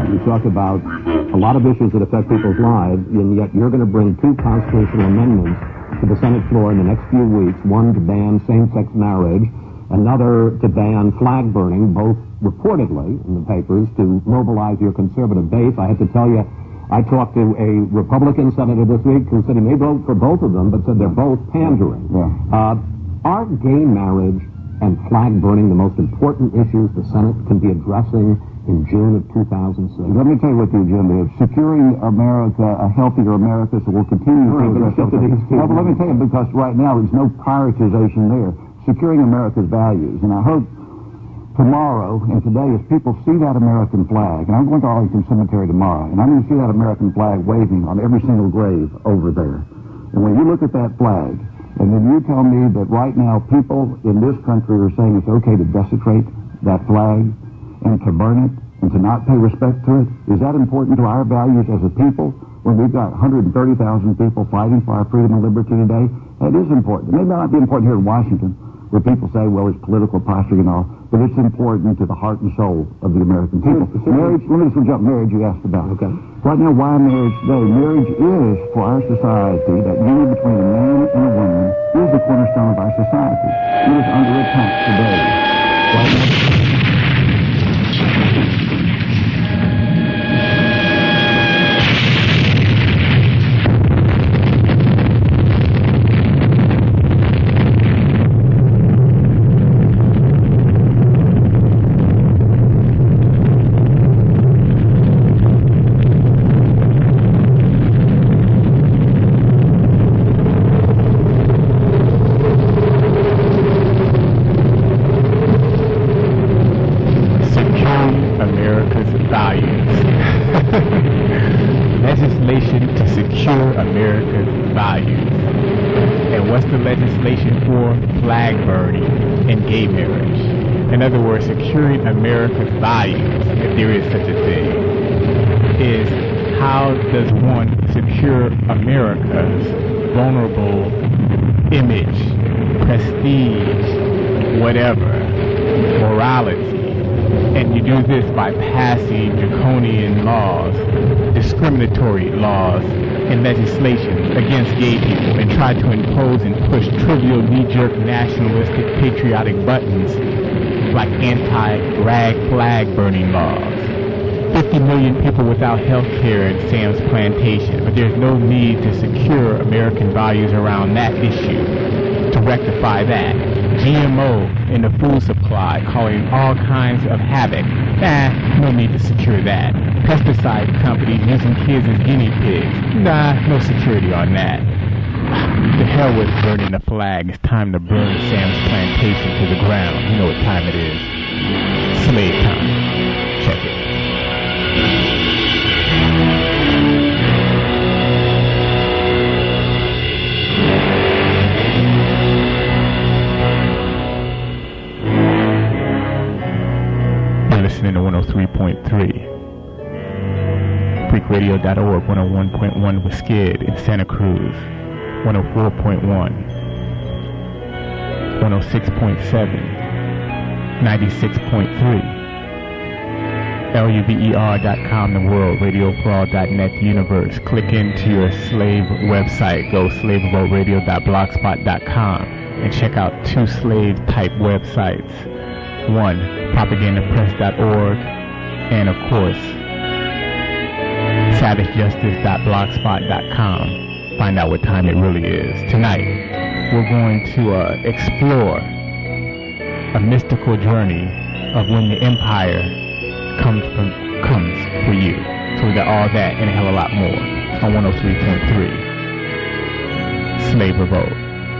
You talk about a lot of issues that affect people's lives, and yet you're going to bring two constitutional amendments to the Senate floor in the next few weeks, one to ban same-sex marriage, another to ban flag burning, both reportedly in the papers to mobilize your conservative base. I have to tell you, I talked to a Republican senator this week who said he may vote for both of them, but said they're both pandering. Are gay marriage and flag burning the most important issues the Senate can be addressing in June of 2006? Let me tell you what the agenda is. Securing America, a healthier America, so we'll continue to address these. Well, but let me tell you, because right now there's no prioritization there. Securing America's values. And I hope tomorrow and today, as people see that American flag, and I'm going to Arlington Cemetery tomorrow, and I'm going to see that American flag waving on every single grave over there. And when you look at that flag, and then you tell me that right now people in this country are saying it's okay to desecrate that flag and to burn it and to not pay respect to it, is that important to our values as a people when we've got 130,000 people fighting for our freedom and liberty today? That is important. It may not be important here in Washington, where people say, well, it's political posturing and all, but it's important to the heart and soul of the American people. Marriage, let me just jump marriage you asked about. Okay. Right now, why marriage today? Marriage is, for our society, that union between a man and a woman is the cornerstone of our society. It is under attack today. Right now, legislation to secure America's values. And what's the legislation for? Flag burning and gay marriage. In other words, securing America's values, if there is such a thing, is how does one secure America's vulnerable image, prestige, whatever, morality. And you do this by passing draconian laws, discriminatory laws, and legislation against gay people, and try to impose and push trivial, knee-jerk, nationalistic, patriotic buttons like anti-flag burning laws. 50 million people without health care in Sam's Plantation, but there's no need to secure American values around that issue to rectify that. GMO in the food supply, causing all kinds of havoc. No need to secure that. Pesticide companies using kids as guinea pigs. No security on that. The hell with burning the flag. It's time to burn Sam's Plantation to the ground. You know what time it is. Slave time. Check it. Listening to 103.3 freakradio.org, 101.1 with Skid in Santa Cruz, 104.1, 106.7, 96.3, LUVER.com, the world, radioforall.net, the universe. Click into your slave website, go slavevoradio.blogspot.com, and check out two slave-type websites. One, propagandapress.org, and of course, savagejustice.blogspot.com. Find out what time it really is. Tonight, we're going to explore a mystical journey of when the empire comes for you. So we got all that and a hell of a lot more on 103.3 Slave Revolt.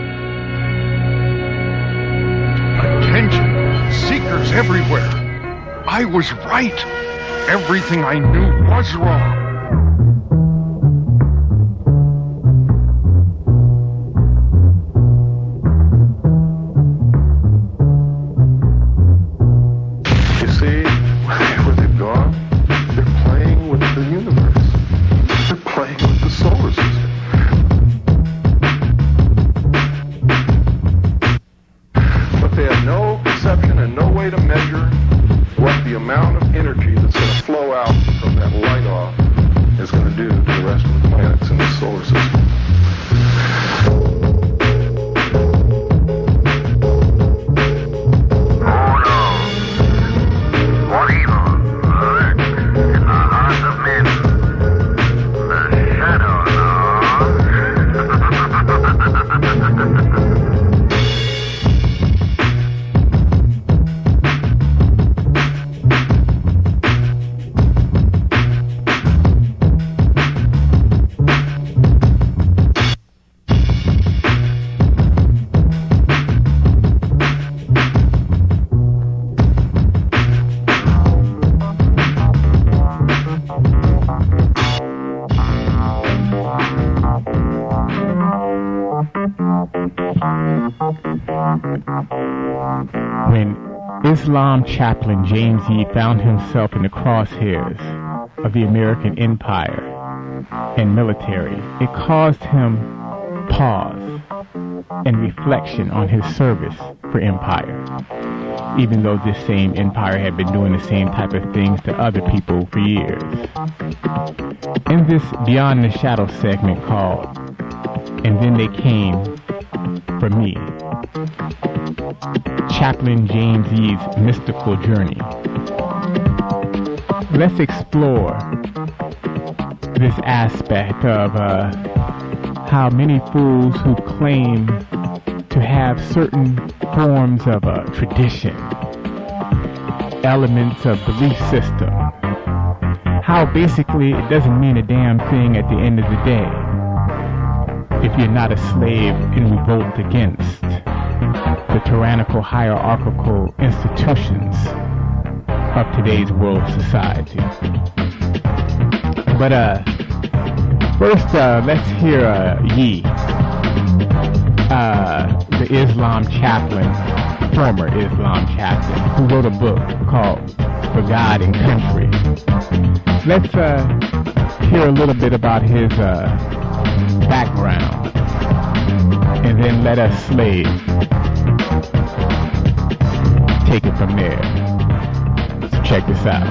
Attention! Seekers everywhere. I was right. Everything I knew was wrong. You see, where they've gone, they're playing with the universe. They're playing with the solar system. But they have no conception and no way to measure what the amount of energy that's going to flow out from that When Islam chaplain James Yee found himself in the crosshairs of the American empire and military, it caused him pause and reflection on his service for empire, even though this same empire had been doing the same type of things to other people for years. In this Beyond the Shadow segment called And Then They Came for Me, Chaplain James Yee's mystical journey. Let's explore this aspect of how many fools who claim to have certain forms of tradition, elements of belief system, how basically it doesn't mean a damn thing at the end of the day if you're not a slave in revolt against the tyrannical hierarchical institutions of today's world society. But first let's hear Yee, the Islam chaplain, former Islam chaplain, who wrote a book called For God and Country. Let's hear a little bit about his background, and then let us slaves take it from there. So check this out.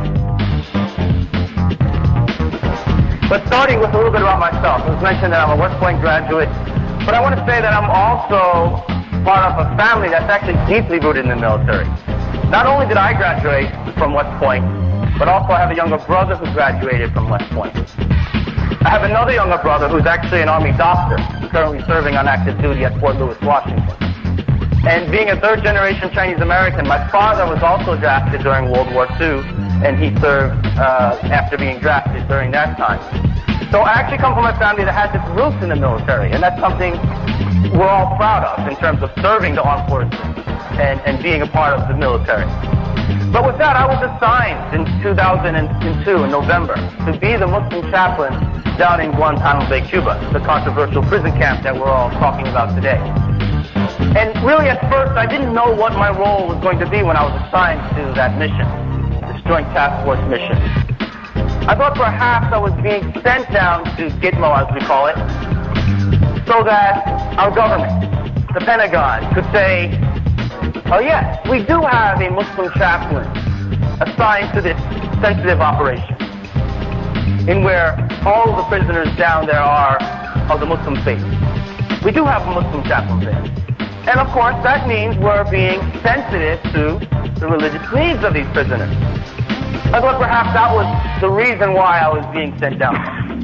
But starting with a little bit about myself, it was mentioned that I'm a West Point graduate, but I want to say that I'm also part of a family that's actually deeply rooted in the military. Not only did I graduate from West Point, but also I have a younger brother who graduated from West Point. I have another younger brother who's actually an Army doctor, currently serving on active duty at Fort Lewis, Washington. And being a third-generation Chinese American, my father was also drafted during World War II, and he served after being drafted during that time. So I actually come from a family that has its roots in the military, and that's something we're all proud of in terms of serving the armed forces and being a part of the military. But with that, I was assigned in 2002, in November, to be the Muslim chaplain down in Guantanamo Bay, Cuba, the controversial prison camp that we're all talking about today. And really at first, I didn't know what my role was going to be when I was assigned to that mission, this Joint Task Force mission. I thought perhaps I was being sent down to Gitmo, as we call it, so that our government, the Pentagon, could say, oh yes, we do have a Muslim chaplain assigned to this sensitive operation, in where all of the prisoners down there are of the Muslim faith. We do have a Muslim chaplain there. And of course, that means we're being sensitive to the religious needs of these prisoners. I thought perhaps that was the reason why I was being sent down.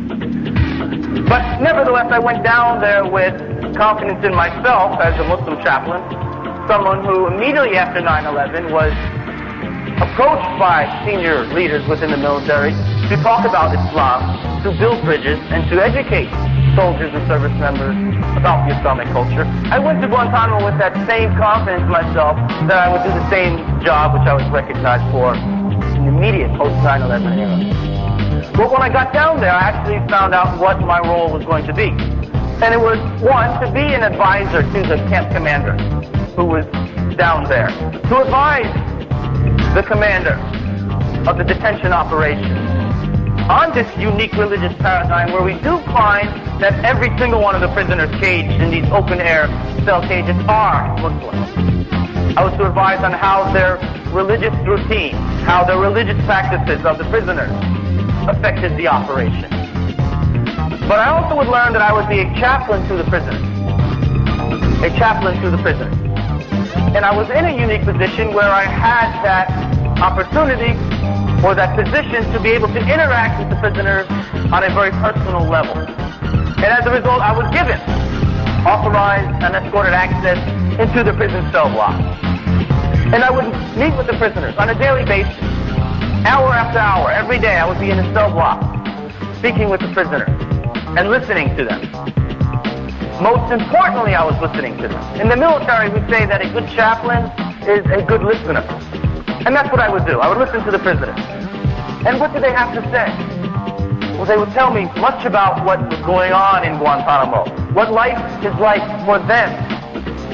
But nevertheless, I went down there with confidence in myself as a Muslim chaplain, someone who immediately after 9/11 was approached by senior leaders within the military to talk about Islam, to build bridges, and to educate soldiers and service members about the Islamic culture. I went to Guantanamo with that same confidence in myself that I would do the same job which I was recognized for in the immediate post-9/11 era. But when I got down there, I actually found out what my role was going to be. And it was, one, to be an advisor to the camp commander who was down there, to advise the commander of the detention operation on this unique religious paradigm where we do find that every single one of the prisoners caged in these open-air cell cages are Muslims. I was to advise on how their religious routine, how the religious practices of the prisoners affected the operation. But I also would learn that I would be a chaplain to the prisoners. A chaplain to the prisoners. And I was in a unique position where I had that opportunity or that position to be able to interact with the prisoners on a very personal level. And as a result, I was given authorized and escorted access into the prison cell block. And I would meet with the prisoners on a daily basis, hour after hour, every day I would be in a cell block, speaking with the prisoners and listening to them. Most importantly, I was listening to them. In the military, we say that a good chaplain is a good listener. And that's what I would do. I would listen to the prisoners. And what did they have to say? Well, they would tell me much about what was going on in Guantanamo, what life is like for them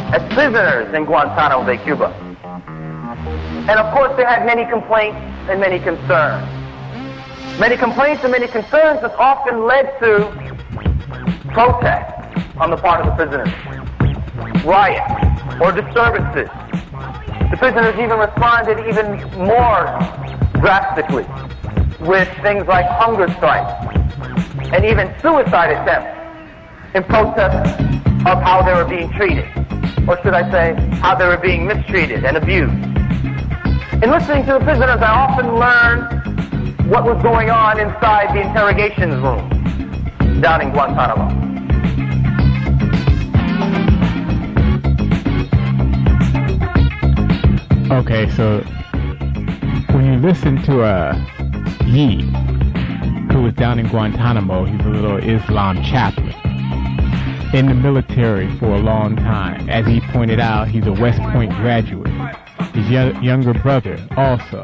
as prisoners in Guantanamo Bay, Cuba. And of course, they had many complaints and many concerns. Many complaints and many concerns that often led to protests on the part of the prisoners, riots or disturbances. The prisoners even responded even more drastically with things like hunger strikes and even suicide attempts in protest of how they were being treated, or should I say, how they were being mistreated and abused. In listening to the prisoners, I often learned what was going on inside the interrogation room down in Guantanamo. Okay, so when you listen to Yi, who was down in Guantanamo, he's a little Islam chaplain in the military for a long time. As he pointed out, he's a West Point graduate. His younger brother also.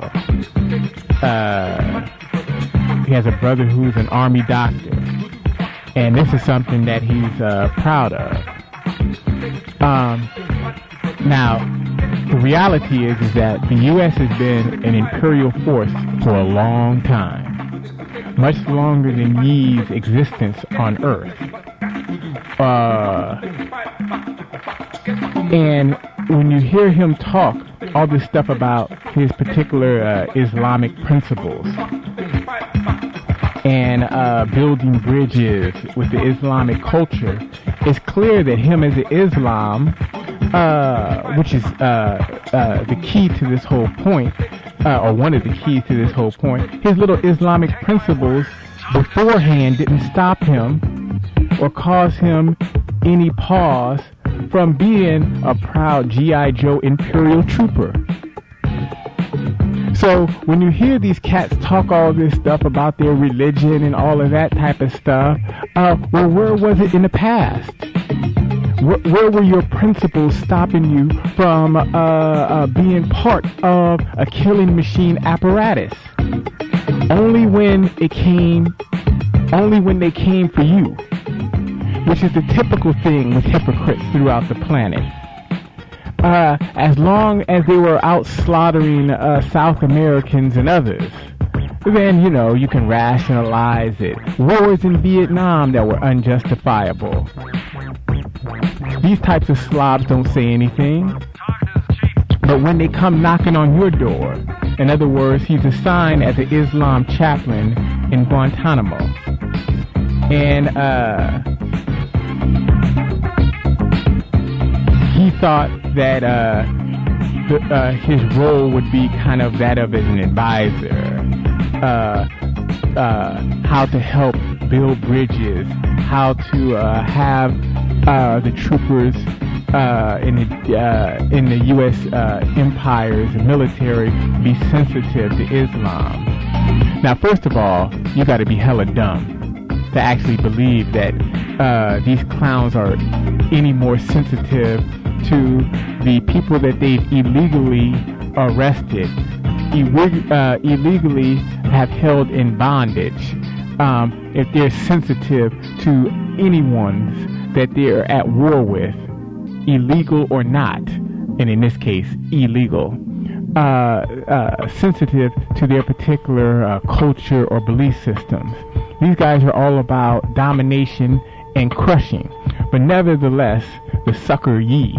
He has a brother who's an Army doctor. And this is something that he's proud of. Now, the reality is that the U.S. has been an imperial force for a long time, much longer than Yi's existence on Earth. And when you hear him talk all this stuff about his particular Islamic principles and building bridges with the Islamic culture, it's clear that him as an Islam, which is the key to this whole point, or one of the keys to this whole point, his little Islamic principles beforehand didn't stop him or cause him any pause from being a proud G.I. Joe Imperial Trooper. So when you hear these cats talk all this stuff about their religion and all of that type of stuff, well, where was it in the past? Where were your principles stopping you from being part of a killing machine apparatus? Only when they came for you, which is the typical thing with hypocrites throughout the planet. As long as they were out slaughtering South Americans and others, then, you know, you can rationalize it. Wars in Vietnam that were unjustifiable. These types of slobs don't say anything. But when they come knocking on your door, in other words, he's assigned as an Islam chaplain in Guantanamo. And he thought that his role would be kind of that of an advisor, how to help build bridges, how to have the troopers in the U.S. empire's military be sensitive to Islam. Now, first of all, you got to be hella dumb to actually believe that these clowns are any more sensitive to the people that they've illegally arrested, illegally have held in bondage, if they're sensitive to anyone's that they're at war with, illegal or not, and in this case, illegal, sensitive to their particular culture or belief systems. These guys are all about domination and crushing. But nevertheless, the sucker Yi,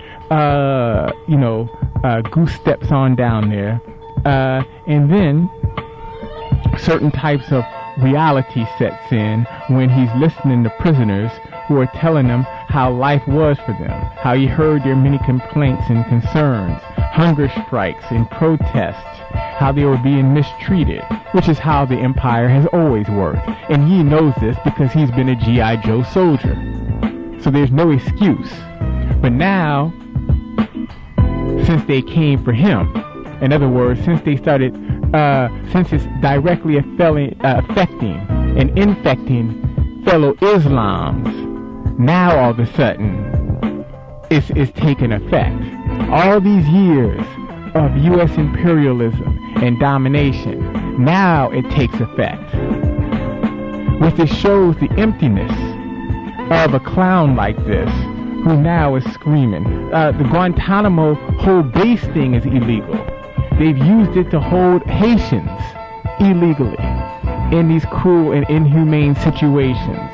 goose steps on down there, and then certain types of reality sets in when he's listening to prisoners who are telling him how life was for them, how he heard their many complaints and concerns, hunger strikes and protests, how they were being mistreated, which is how the empire has always worked. And he knows this because he's been a G.I. Joe soldier. So there's no excuse. But now, since they came for him, in other words, since they started, since it's directly affecting and infecting fellow Islams, now all of a sudden it's taking effect. All these years of U.S. imperialism and domination, now it takes effect. Which just shows the emptiness of a clown like this, who now is screaming. The Guantanamo whole base thing is illegal. They've used it to hold Haitians illegally in these cruel and inhumane situations.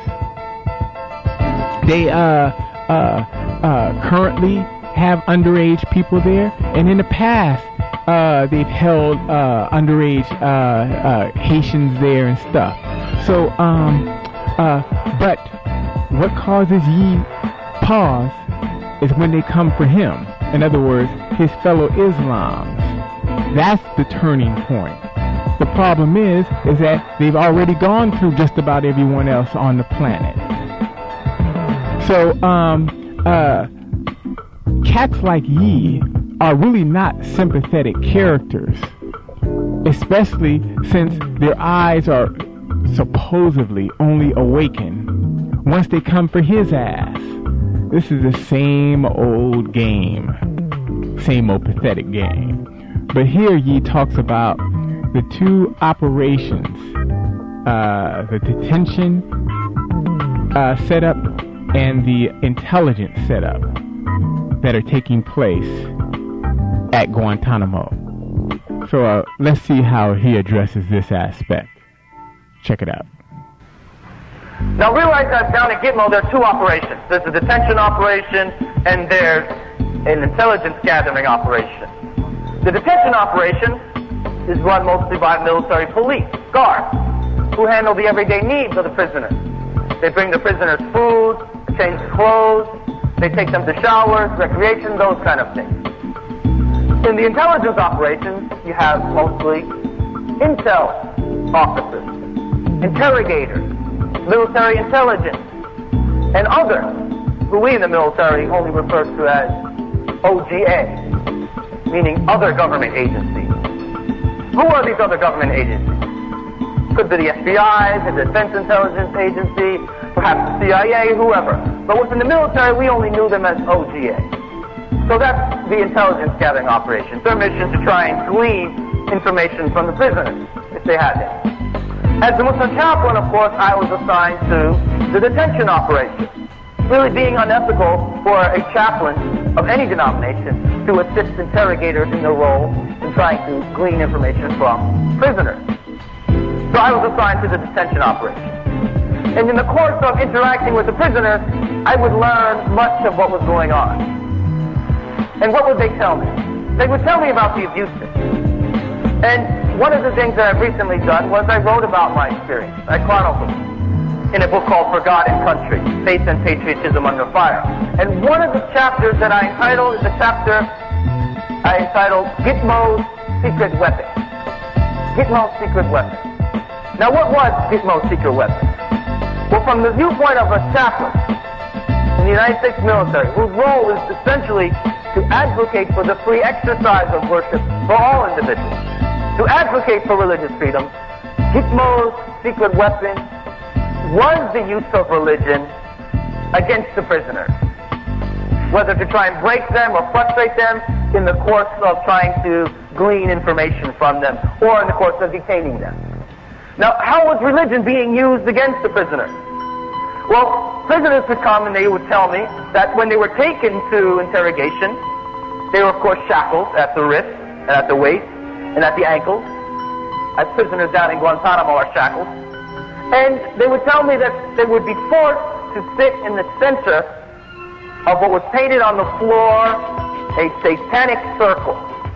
They currently have underage people there, and in the past they've held underage Haitians there and stuff. So, but what causes Ye pause is when they come for him. In other words, his fellow Islams. That's the turning point. The problem is that they've already gone through just about everyone else on the planet. So, cats like Ye are really not sympathetic characters, especially since their eyes are supposedly only awaken once they come for his ass. This is the same old game, same old pathetic game. But here Ye talks about the two operations, the detention setup and the intelligence setup that are taking place at Guantanamo. So let's see how he addresses this aspect. Check it out. Now realize that down at Gitmo there are two operations. There's a detention operation and there's an intelligence gathering operation. The detention operation is run mostly by military police, guards, who handle the everyday needs of the prisoners. They bring the prisoners food, change clothes, they take them to showers, recreation, those kind of things. In the intelligence operations, you have mostly intel officers, interrogators, military intelligence, and others, who we in the military only refer to as OGA, meaning other government agencies. Who are these other government agencies? Could be the FBI, the Defense Intelligence Agency, perhaps the CIA, whoever. But within the military, we only knew them as OGA. So that's the intelligence gathering operations. Their mission to try and glean information from the prisoners, if they had it. As the Muslim chaplain, of course, I was assigned to the detention operation. Really being unethical for a chaplain of any denomination to assist interrogators in their role in trying to glean information from prisoners. So I was assigned to the detention operation. And in the course of interacting with the prisoners, I would learn much of what was going on. And what would they tell me? They would tell me about the abuses. And one of the things that I've recently done was I wrote about my experience. I chronicled in a book called For God and Country, Faith and Patriotism Under Fire. And one of the chapters that I entitled is a chapter I entitled Gitmo's Secret Weapon. Gitmo's Secret Weapon. Now what was Gitmo's secret weapon? Well, from the viewpoint of a chaplain in the United States military, whose role is essentially to advocate for the free exercise of worship for all individuals, to advocate for religious freedom, Gitmo's secret weapon was the use of religion against the prisoners, whether to try and break them or frustrate them in the course of trying to glean information from them or in the course of detaining them. Now, how was religion being used against the prisoners? Well, prisoners would come and they would tell me that when they were taken to interrogation, they were of course shackled at the wrists and at the waist and at the ankles, as prisoners down in Guantanamo are shackled. And they would tell me that they would be forced to sit in the center of what was painted on the floor, a satanic circle.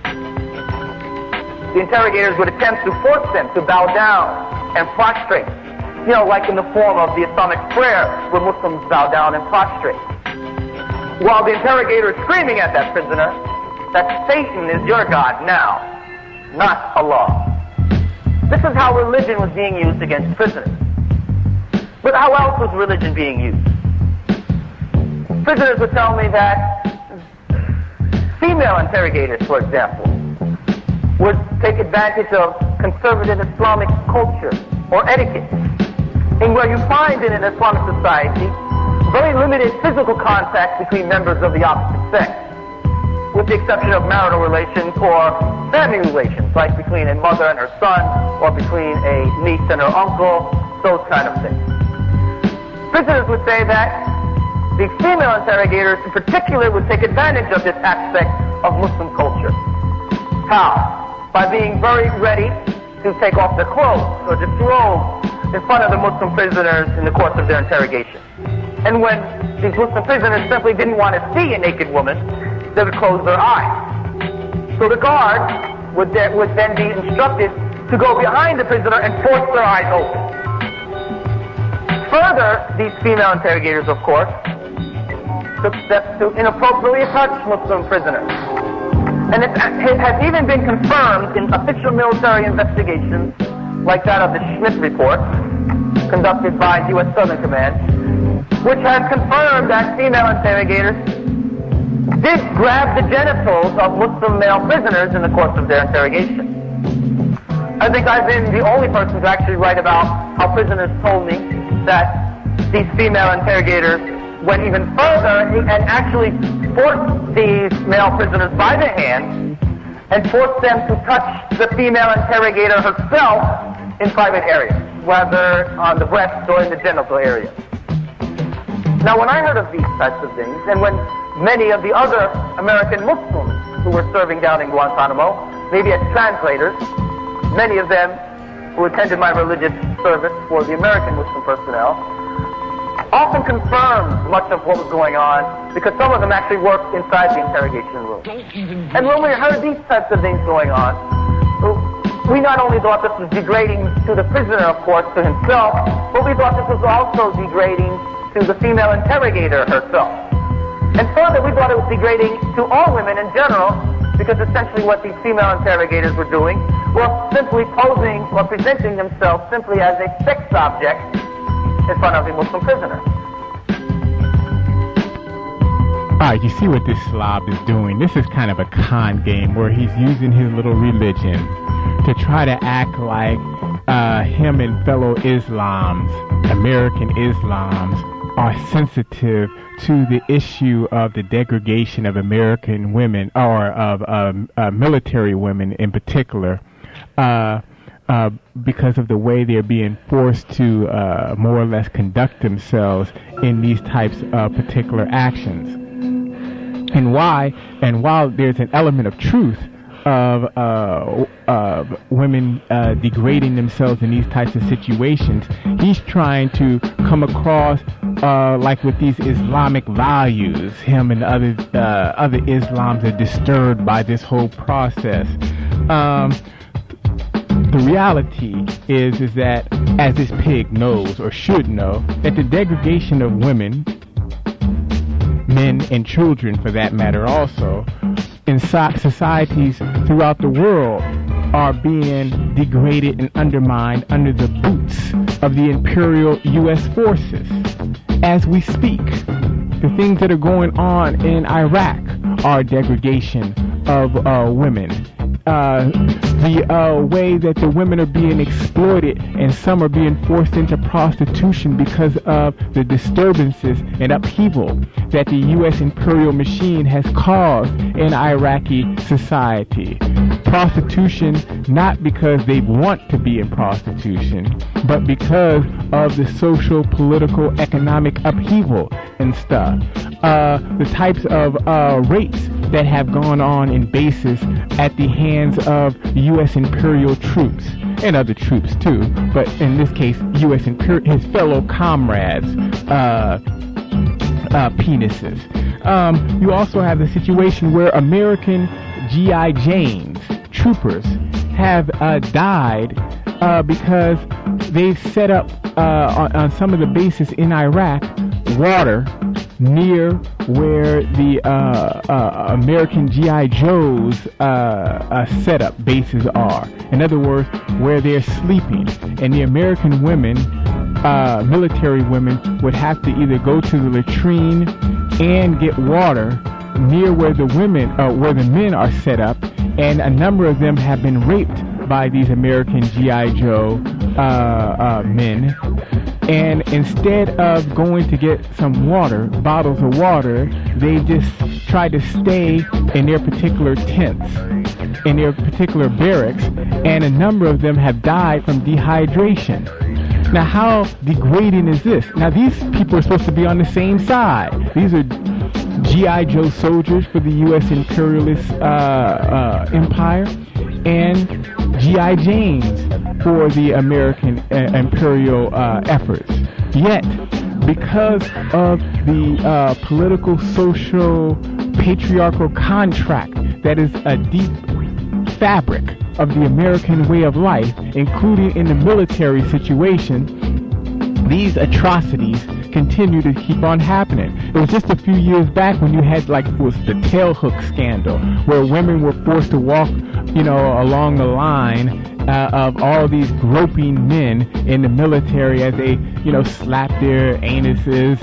The interrogators would attempt to force them to bow down and prostrate, like in the form of the Islamic prayer where Muslims bow down and prostrate. While the interrogator is screaming at that prisoner that Satan is your God now, not Allah. This is how religion was being used against prisoners. But how else was religion being used? Prisoners would tell me that female interrogators, for example, would take advantage of conservative Islamic culture or etiquette, in where you find in an Islamic society very limited physical contact between members of the opposite sex, with the exception of marital relations or family relations, like between a mother and her son, or between a niece and her uncle, those kind of things. Prisoners would say that the female interrogators in particular would take advantage of this aspect of Muslim culture. How? By being very ready to take off their clothes or disrobe in front of the Muslim prisoners in the course of their interrogation. And when these Muslim prisoners simply didn't want to see a naked woman, they would close their eyes. So the guard would then be instructed to go behind the prisoner and force their eyes open. Further, these female interrogators, of course, took steps to inappropriately touch Muslim prisoners. And it has even been confirmed in official military investigations, like that of the Schmidt report, conducted by U.S. Southern Command, which has confirmed that female interrogators did grab the genitals of Muslim male prisoners in the course of their interrogation. I think I've been the only person to actually write about how prisoners told me that these female interrogators went even further and actually forced these male prisoners by the hand and forced them to touch the female interrogator herself in private areas, whether on the breast or in the genital area. Now, when I heard of these types of things, and when many of the other American Muslims who were serving down in Guantanamo, maybe as translators, many of them who attended my religious service for the American Muslim personnel, often confirmed much of what was going on because some of them actually worked inside the interrogation room. And when we heard these types of things going on, we not only thought this was degrading to the prisoner, of course, to himself, but we thought this was also degrading to the female interrogator herself. And further, we thought it was degrading to all women in general, because essentially what these female interrogators were doing was simply posing or presenting themselves simply as a sex object in front of a Muslim prisoner. Alright, you see what this slob is doing. This is kind of a con game where he's using his little religion to try to act like him and fellow Islams, American Islams, are sensitive to the issue of the degradation of American women, or of military women in particular, because of the way they're being forced to more or less conduct themselves in these types of particular actions. And while there's an element of truth of women degrading themselves in these types of situations, he's trying to come across like with these Islamic values. Him and other Islams are disturbed by this whole process. The reality is that, as this pig knows, or should know, that the degradation of women, men and children for that matter also, in societies throughout the world are being degraded and undermined under the boots of the imperial U.S. forces. As we speak, the things that are going on in Iraq are degradation of women. The way that the women are being exploited and some are being forced into prostitution because of the disturbances and upheaval that the U.S. imperial machine has caused in Iraqi society. Prostitution, not because they want to be in prostitution, but because of the social, political, economic upheaval and stuff. The types of rapes that have gone on in bases at the hands of U.S. imperial troops and other troops too, but in this case, U.S. his fellow comrades' penises. You also have the situation where American G.I. Janes, troopers, have died because they've set up on some of the bases in Iraq water near where the American G.I. Joe's setup bases are. In other words, where they're sleeping. And the American women, military women, would have to either go to the latrine and get water near where the men are set up, and a number of them have been raped by these American G.I. Joe men. And instead of going to get some water, bottles of water, they just try to stay in their particular tents, in their particular barracks, and a number of them have died from dehydration. Now, how degrading is this? Now, these people are supposed to be on the same side. These are G.I. Joe soldiers for the U.S. imperialist empire, and G.I. Janes for the American imperial efforts. Yet, because of the political, social, patriarchal contract that is a deep fabric of the American way of life, including in the military situation, these atrocities continue to keep on happening. It was just a few years back when you had, like, was the tail hook scandal, where women were forced to walk, along the line of all these groping men in the military as they, slapped their anuses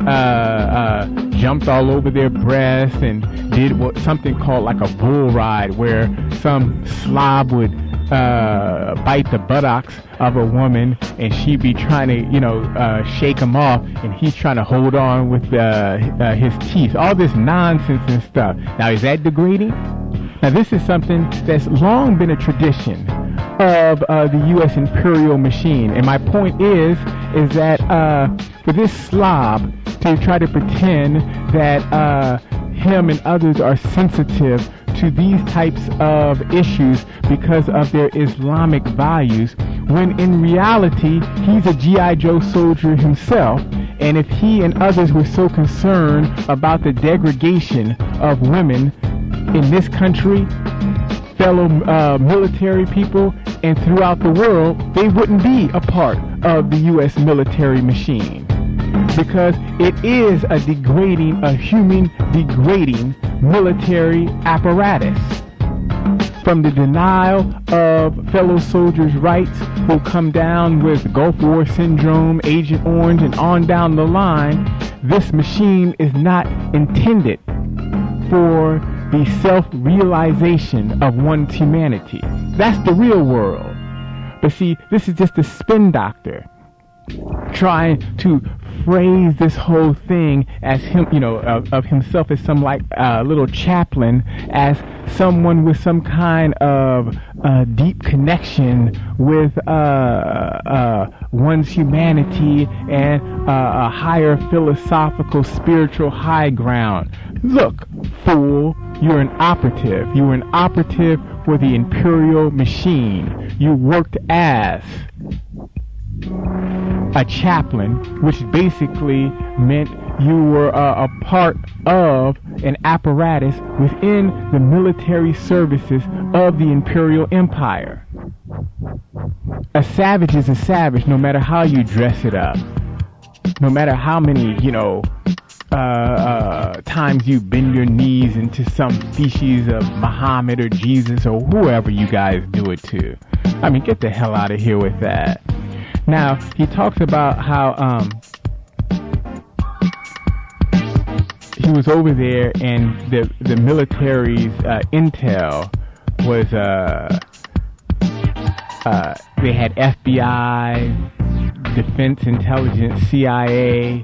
and jumped all over their breasts and did something called like a bull ride, where some slob would bite the buttocks of a woman, and she'd be trying to, shake him off, and he's trying to hold on with his teeth. All this nonsense and stuff. Now, is that degrading? Now, this is something that's long been a tradition of the U.S. imperial machine. And my point is that for this slob to try to pretend that him and others are sensitive to these types of issues because of their Islamic values, when in reality he's a G.I. Joe soldier himself. And if he and others were so concerned about the degradation of women in this country, fellow military people, and throughout the world, they wouldn't be a part of the U.S. military machine, because it is a human degrading military apparatus. From the denial of fellow soldiers' rights who come down with Gulf War syndrome, Agent Orange, and on down the line, this machine is not intended for the self-realization of one's humanity. That's the real world. But see, this is just a spin doctor trying to phrase this whole thing as him, of himself as some like little chaplain, as someone with some kind of deep connection with one's humanity and a higher philosophical, spiritual high ground. Look, fool, you're an operative. You were an operative for the imperial machine. You worked as a chaplain, which basically meant you were a part of an apparatus within the military services of the imperial empire. A savage is a savage, no matter how you dress it up, no matter how many, times you bend your knees into some species of Muhammad or Jesus or whoever you guys do it to. I mean, get the hell out of here with that. Now, he talks about how he was over there and the military's intel was they had FBI, Defense Intelligence, CIA,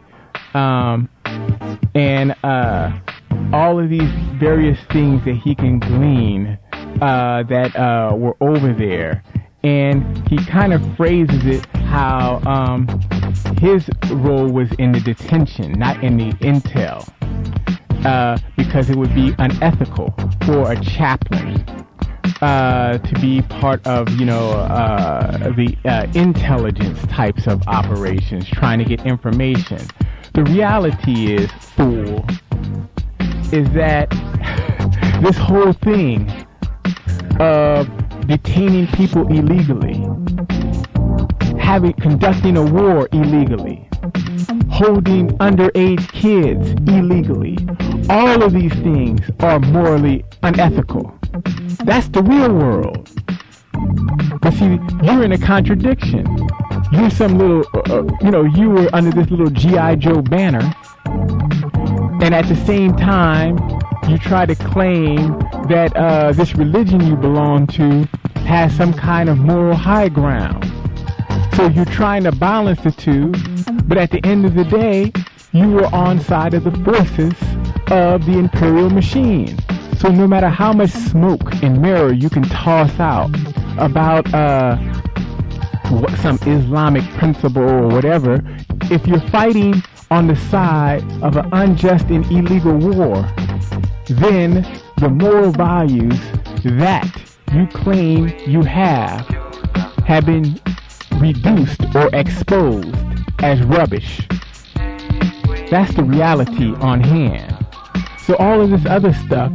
and all of these various things that he can glean that were over there. And he kind of phrases it how his role was in the detention, not in the intel, because it would be unethical for a chaplain to be part of, the intelligence types of operations, trying to get information. The reality is, fool, is that this whole thing of detaining people illegally, conducting a war illegally, holding underage kids illegally, all of these things are morally unethical. That's the real world. But see, you're in a contradiction. You're some little, you were under this little G.I. Joe banner, and at the same time, you try to claim that this religion you belong to has some kind of moral high ground. So you're trying to balance the two, but at the end of the day, you were on side of the forces of the imperial machine. So no matter how much smoke and mirror you can toss out about some Islamic principle or whatever, if you're fighting on the side of an unjust and illegal war, then the moral values that you claim you have been reduced or exposed as rubbish. That's the reality on hand. So all of this other stuff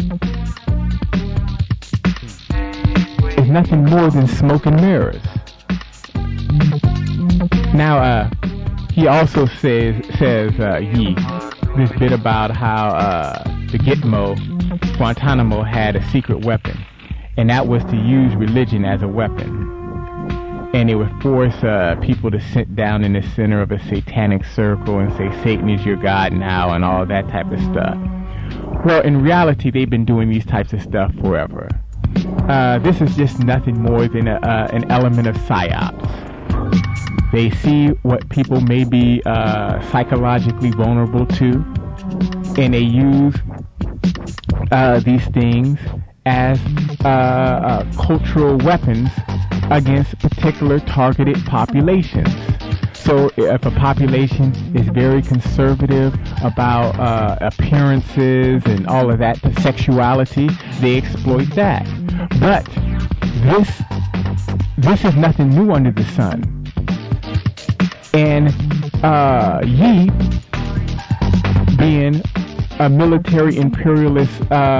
is nothing more than smoke and mirrors. Now, he also says Yi, this bit about how the Gitmo, Guantanamo, had a secret weapon, and that was to use religion as a weapon. And it would force people to sit down in the center of a satanic circle and say, Satan is your God now, and all that type of stuff. Well, in reality, they've been doing these types of stuff forever. This is just nothing more than an element of psyops. They see what people may be psychologically vulnerable to, and they use these things as cultural weapons against particular targeted populations. So if a population is very conservative about appearances and all of that, the sexuality, they exploit that. But this is nothing new under the sun. And Yi, being a military imperialist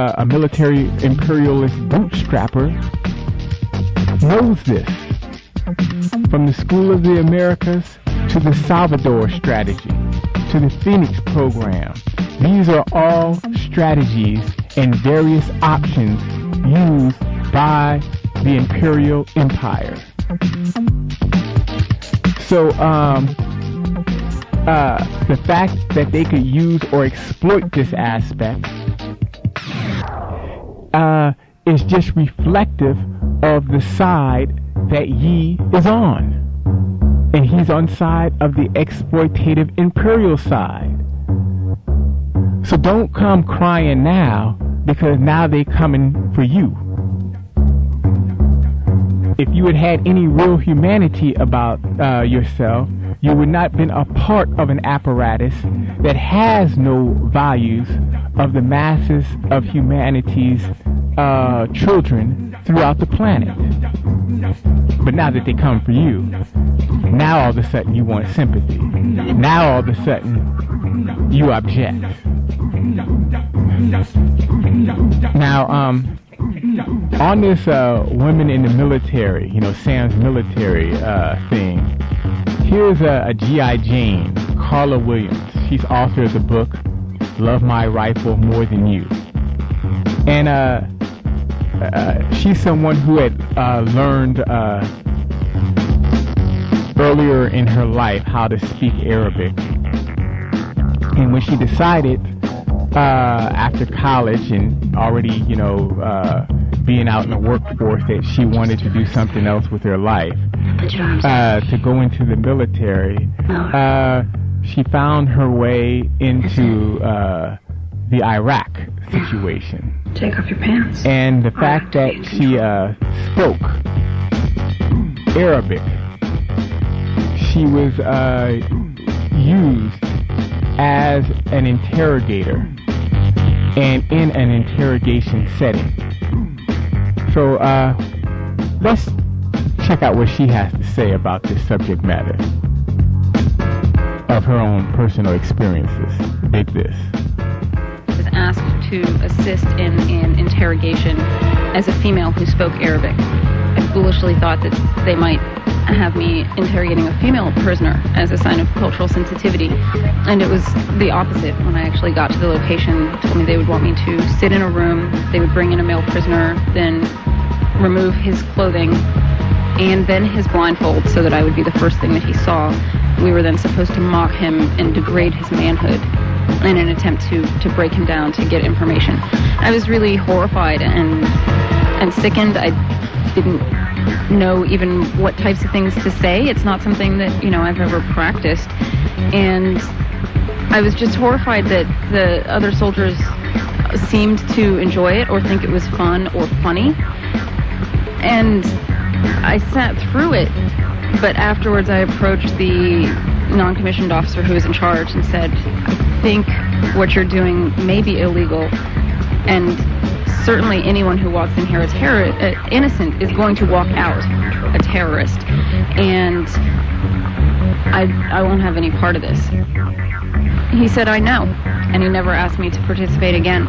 bootstrapper, knows this. From the School of the Americas to the Salvador strategy, to the Phoenix program, these are all strategies and various options used by the imperial empire. So, the fact that they could use or exploit this aspect is just reflective of the side that Yi is on. And he's on side of the exploitative imperial side. So don't come crying now, because now they coming for you. If you had had any real humanity about yourself, you would not have been a part of an apparatus that has no values of the masses of humanity's children throughout the planet. But now that they come for you, now all of a sudden you want sympathy. Now all of a sudden you object. Now, on this women in the military, Sam's military thing, here's a G.I. Jane, Carla Williams. She's author of the book, Love My Rifle More Than You. And she's someone who had learned earlier in her life how to speak Arabic. And when she decided, after college and already, being out in the workforce, that she wanted to do something else with her life, to go into the military, she found her way into the Iraq situation. Take off your pants. And the fact that she spoke Arabic, she was used as an interrogator and in an interrogation setting. So let's check out what she has to say about this subject matter of her own personal experiences. Dig this. I was asked to assist in an interrogation as a female who spoke Arabic. I foolishly thought that they might have me interrogating a female prisoner as a sign of cultural sensitivity, and it was the opposite. When I actually got to the location, told me they would want me to sit in a room, they would bring in a male prisoner, then remove his clothing and then his blindfold so that I would be the first thing that he saw. We were then supposed to mock him and degrade his manhood in an attempt to break him down to get information. I was really horrified and sickened. I didn't know even what types of things to say. It's not something that, I've ever practiced. And I was just horrified that the other soldiers seemed to enjoy it or think it was fun or funny. And I sat through it But afterwards, I approached the non-commissioned officer who was in charge and said, I think what you're doing may be illegal, and certainly anyone who walks in here innocent is going to walk out a terrorist, and I won't have any part of this. He said, I know, and he never asked me to participate again.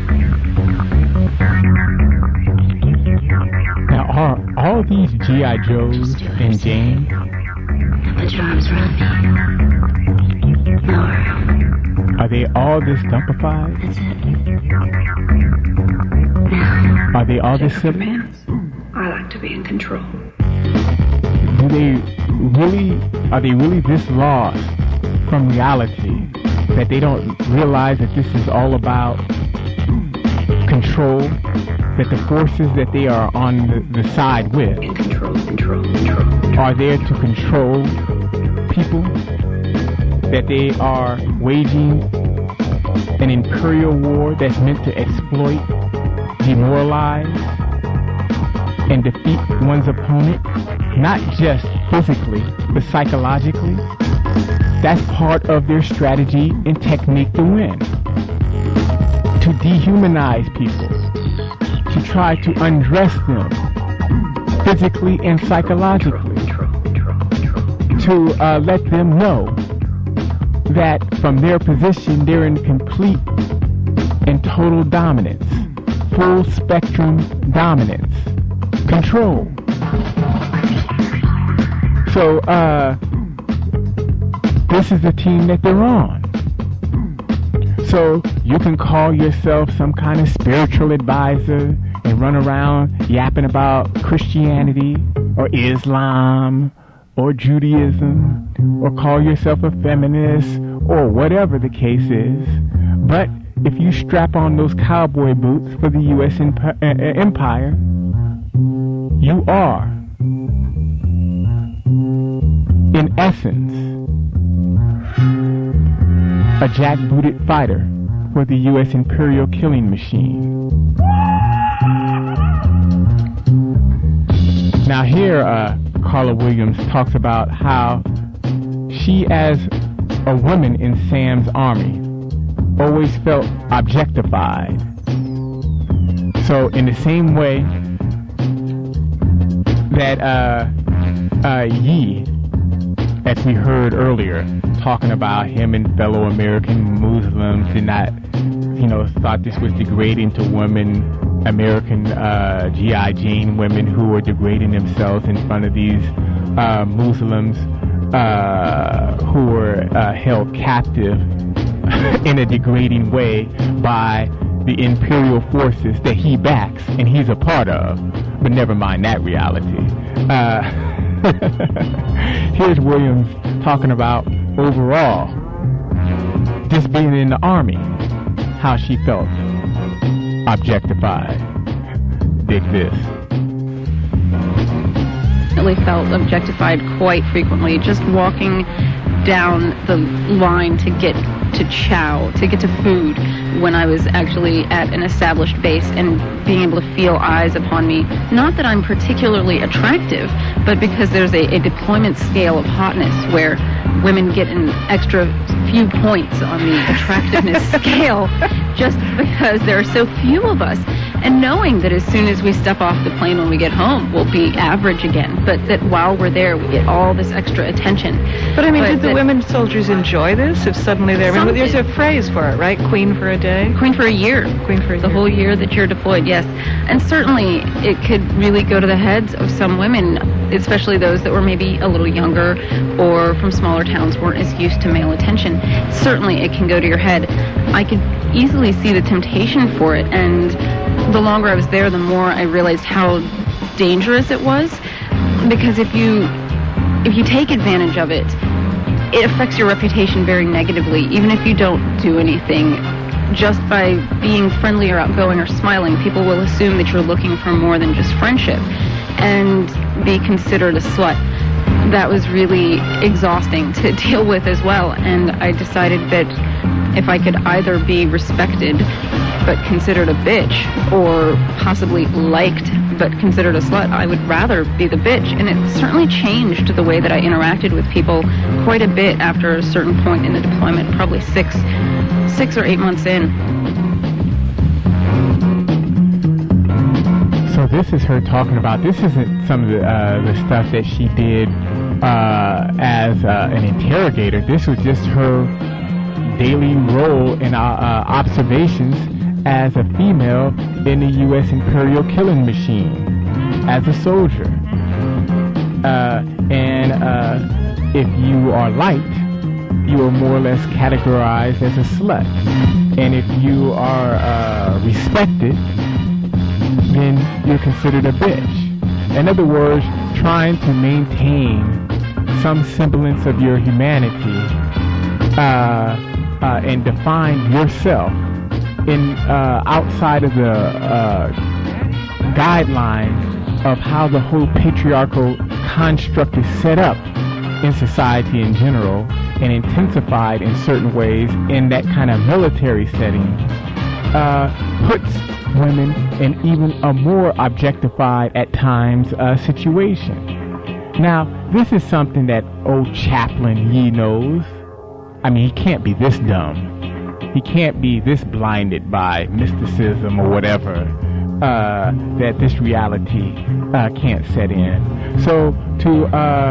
Now, are all these G.I. Joes and Janes? Put your arms around me. Lower. Are they all this dumpified? That's it. Now. Are they all this simple? I like to be in control. Are they really this lost from reality that they don't realize that this is all about control, that the forces that they are on the side with are there to control people, that they are waging an imperial war that's meant to exploit, demoralize, and defeat one's opponent, not just physically, but psychologically? That's part of their strategy and technique to win. To dehumanize people, to try to undress them physically and psychologically, to let them know that from their position they're in complete and total dominance, full spectrum dominance, control. So this is the team that they're on. So you can call yourself some kind of spiritual advisor and run around yapping about Christianity or Islam or Judaism, or call yourself a feminist, or whatever the case is. But if you strap on those cowboy boots for the U.S. empire, you are, in essence, a jackbooted fighter for the U.S. imperial killing machine. Now here, Carla Williams talks about how she, as a woman in Sam's army, always felt objectified. So in the same way that Yi, as we heard earlier, talking about him and fellow American Muslims, did not, thought this was degrading to women, American G.I. Jane women who were degrading themselves in front of these Muslims who were held captive in a degrading way by the imperial forces that he backs and he's a part of. But never mind that reality. Here's Williams talking about overall, just being in the army, how she felt objectified. Dig this. Really felt objectified quite frequently, just walking down the line to get to chow, to get to food, when I was actually at an established base, and being able to feel eyes upon me. Not that I'm particularly attractive, but because there's a deployment scale of hotness where women get an extra few points on the attractiveness scale just because there are so few of us. And knowing that as soon as we step off the plane when we get home, we'll be average again. But that while we're there, we get all this extra attention. But I mean, did the women soldiers enjoy this? If suddenly they're... there's a phrase for it, right? Queen for a day? Queen for a year. Queen for a year. The whole year that you're deployed, yes. And certainly it could really go to the heads of some women, especially those that were maybe a little younger or from smaller towns, weren't as used to male attention. Certainly it can go to your head. I could easily see the temptation for it, and the longer I was there, the more I realized how dangerous it was, because if you take advantage of it, it affects your reputation very negatively, even if you don't do anything. Just by being friendly or outgoing or smiling, people will assume that you're looking for more than just friendship and be considered a slut. That was really exhausting to deal with as well, and I decided that if I could either be respected but considered a bitch, or possibly liked but considered a slut. I would rather be the bitch. And it certainly changed the way that I interacted with people quite a bit after a certain point in the deployment, probably six or 8 months in. So this is her talking about, this isn't some of the stuff that she did as an interrogator. This was just her daily role in observations as a female in the U.S. Imperial killing machine, as a soldier. If you are light, you are more or less categorized as a slut. And if you are respected, then you're considered a bitch. In other words, trying to maintain some semblance of your humanity and define yourself in outside of the guidelines of how the whole patriarchal construct is set up in society in general, and intensified in certain ways in that kind of military setting, puts women in even a more objectified at times situation. Now, this is something that old Chaplain Yee knows. I mean, he can't be this dumb. He can't be this blinded by mysticism or whatever, that this reality can't set in. So to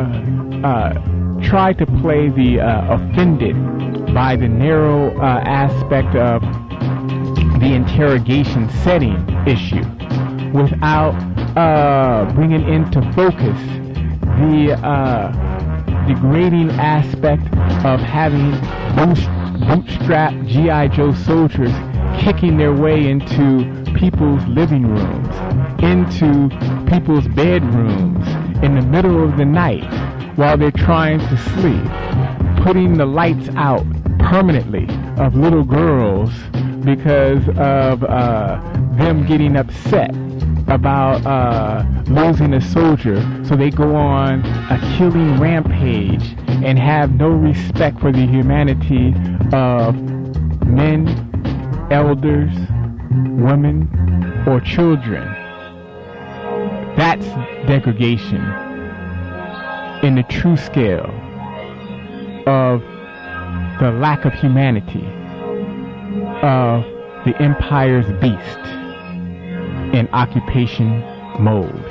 try to play the offended by the narrow aspect of the interrogation setting issue without bringing into focus the degrading aspect of having bootstrapped G.I. Joe soldiers kicking their way into people's living rooms, into people's bedrooms in the middle of the night while they're trying to sleep, putting the lights out permanently of little girls because of them getting upset about losing a soldier, so they go on a killing rampage and have no respect for the humanity of men, elders, women, or children. That's degradation in the true scale of the lack of humanity of the empire's beast in occupation mode.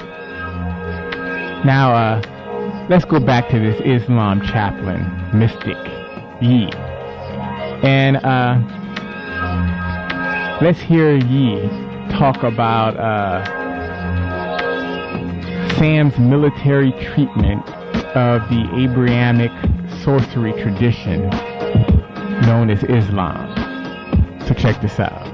Now, let's go back to this Islam chaplain, mystic Yee. And let's hear Yee talk about Sam's military treatment of the Abrahamic sorcery tradition known as Islam. So check this out.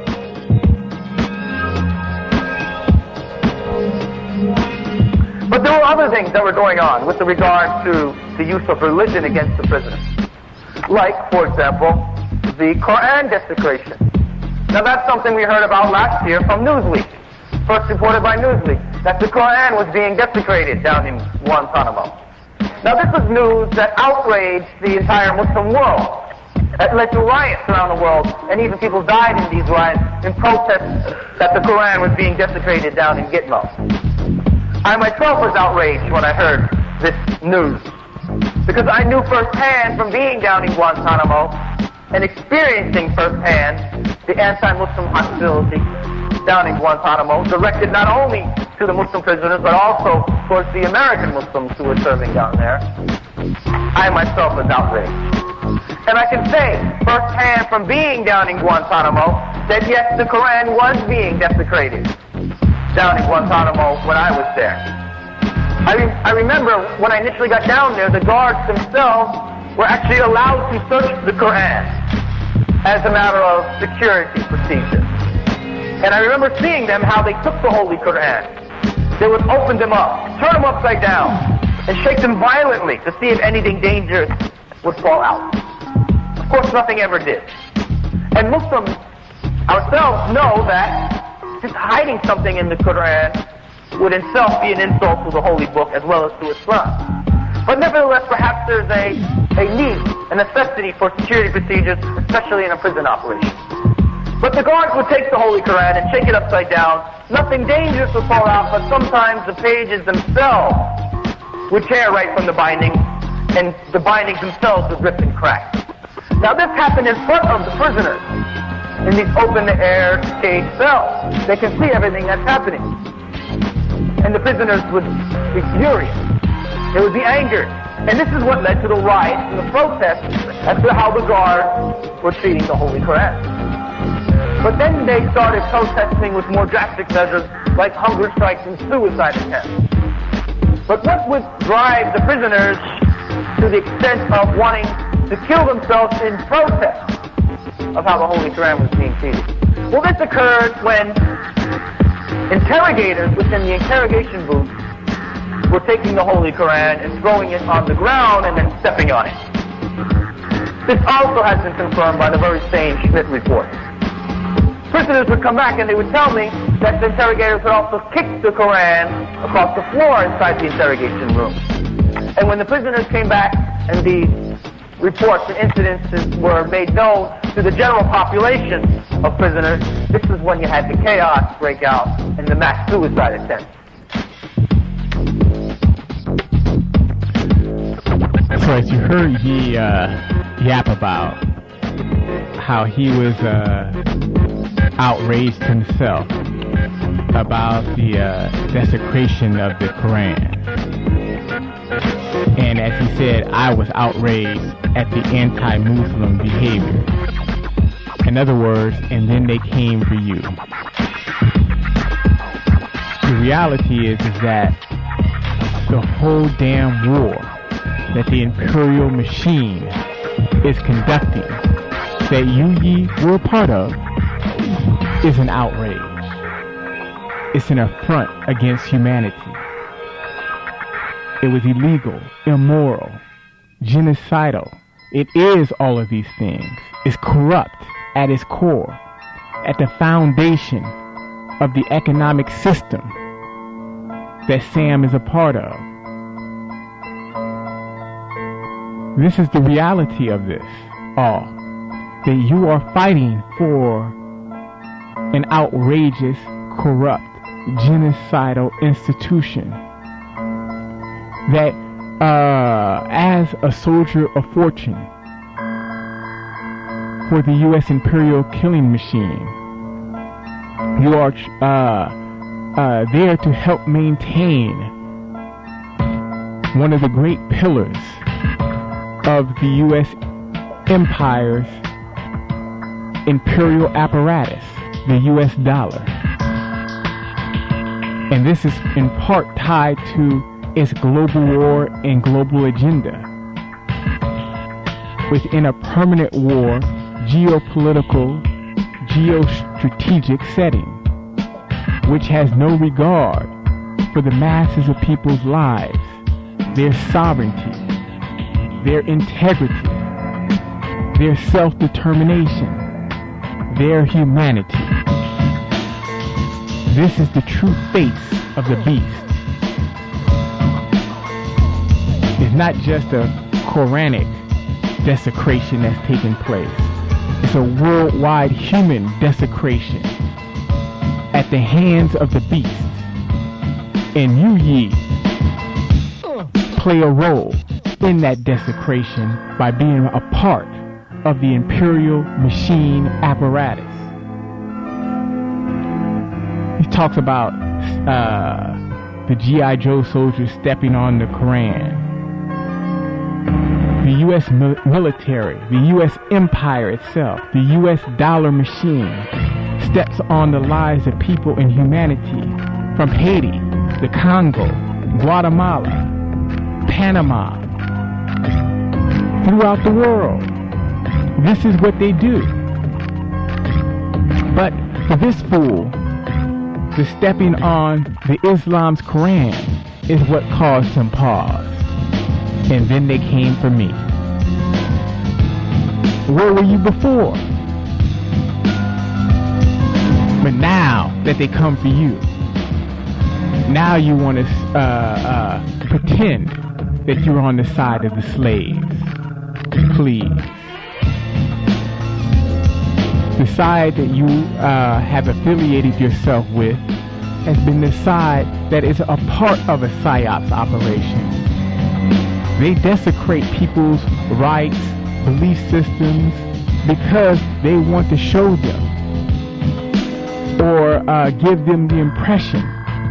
But there were other things that were going on with regard to the use of religion against the prisoners. Like, for example, the Quran desecration. Now that's something we heard about last year from Newsweek. First reported by Newsweek, that the Quran was being desecrated down in Guantanamo. Now this was news that outraged the entire Muslim world. That led to riots around the world, and even people died in these riots in protest that the Quran was being desecrated down in Gitmo. I myself was outraged when I heard this news, because I knew firsthand from being down in Guantanamo and experiencing firsthand the anti-Muslim hostility down in Guantanamo, directed not only to the Muslim prisoners, but also towards the American Muslims who were serving down there. I myself was outraged. And I can say firsthand from being down in Guantanamo that yes, the Quran was being desecrated down in Guantanamo when I was there. I remember when I initially got down there, the guards themselves were actually allowed to search the Quran as a matter of security procedure. And I remember seeing them, how they took the Holy Quran. They would open them up, turn them upside down, and shake them violently to see if anything dangerous would fall out. Of course, nothing ever did. And Muslims ourselves know that just hiding something in the Quran would itself be an insult to the Holy Book as well as to Islam. But nevertheless, perhaps there's a need, a necessity for security procedures, especially in a prison operation. But the guards would take the Holy Quran and shake it upside down Nothing dangerous would fall out, but sometimes the pages themselves would tear right from the binding, and the bindings themselves would rip and crack. Now this happened in front of the prisoners in these open-air cage cells. They can see everything that's happening. And the prisoners would be furious. They would be angered. And this is what led to the riots and the protests as to how the guards were treating the Holy Quran. But then they started protesting with more drastic measures like hunger strikes and suicide attempts. But what would drive the prisoners to the extent of wanting to kill themselves in protest of how the Holy Quran was being treated? Well, this occurred when interrogators within the interrogation booth were taking the Holy Quran and throwing it on the ground and then stepping on it. This also has been confirmed by the very same Schmidt report. Prisoners would come back and they would tell me that the interrogators would also kick the Quran across the floor inside the interrogation room. And when the prisoners came back and these reports and incidences were made known to the general population of prisoners, this is when you had the chaos break out and the mass suicide attempts. So as you heard he yap about how he was outraged himself about the desecration of the Quran. And as he said, I was outraged at the anti-Muslim behavior. In other words, and then they came for you. The reality is that the whole damn war that the imperial machine is conducting, that you were a part of, is an outrage. It's an affront against humanity. It was illegal, immoral, genocidal. It is all of these things. It's corrupt at its core, at the foundation of the economic system that Sam is a part of. This is the reality of this all. That you are fighting for an outrageous, corrupt, genocidal institution that, as a soldier of fortune for the U.S. imperial killing machine, you are there to help maintain one of the great pillars of the U.S. empire's imperial apparatus, the U.S. dollar. And this is in part tied to its global war and global agenda. Within a permanent war, geopolitical, geostrategic setting, which has no regard for the masses of people's lives, their sovereignty, their integrity, their self-determination, their humanity. This is the true face of the beast. It's not just a Quranic desecration that's taking place. It's a worldwide human desecration at the hands of the beast. And you play a role in that desecration by being a part of the imperial machine apparatus. He talks about the G.I. Joe soldiers stepping on the Quran. The U.S. military, the U.S. empire itself, the U.S. dollar machine steps on the lives of people in humanity from Haiti, the Congo, Guatemala, Panama, throughout the world. This is what they do. But for this fool, the stepping on the Islam's Quran is what caused some pause. And then they came for me. Where were you before? But now that they come for you, now you want to pretend that you're on the side of the slaves. Please. The side that you have affiliated yourself with has been the side that is a part of a PSYOPs operation. They desecrate people's rights, belief systems, because they want to show them or give them the impression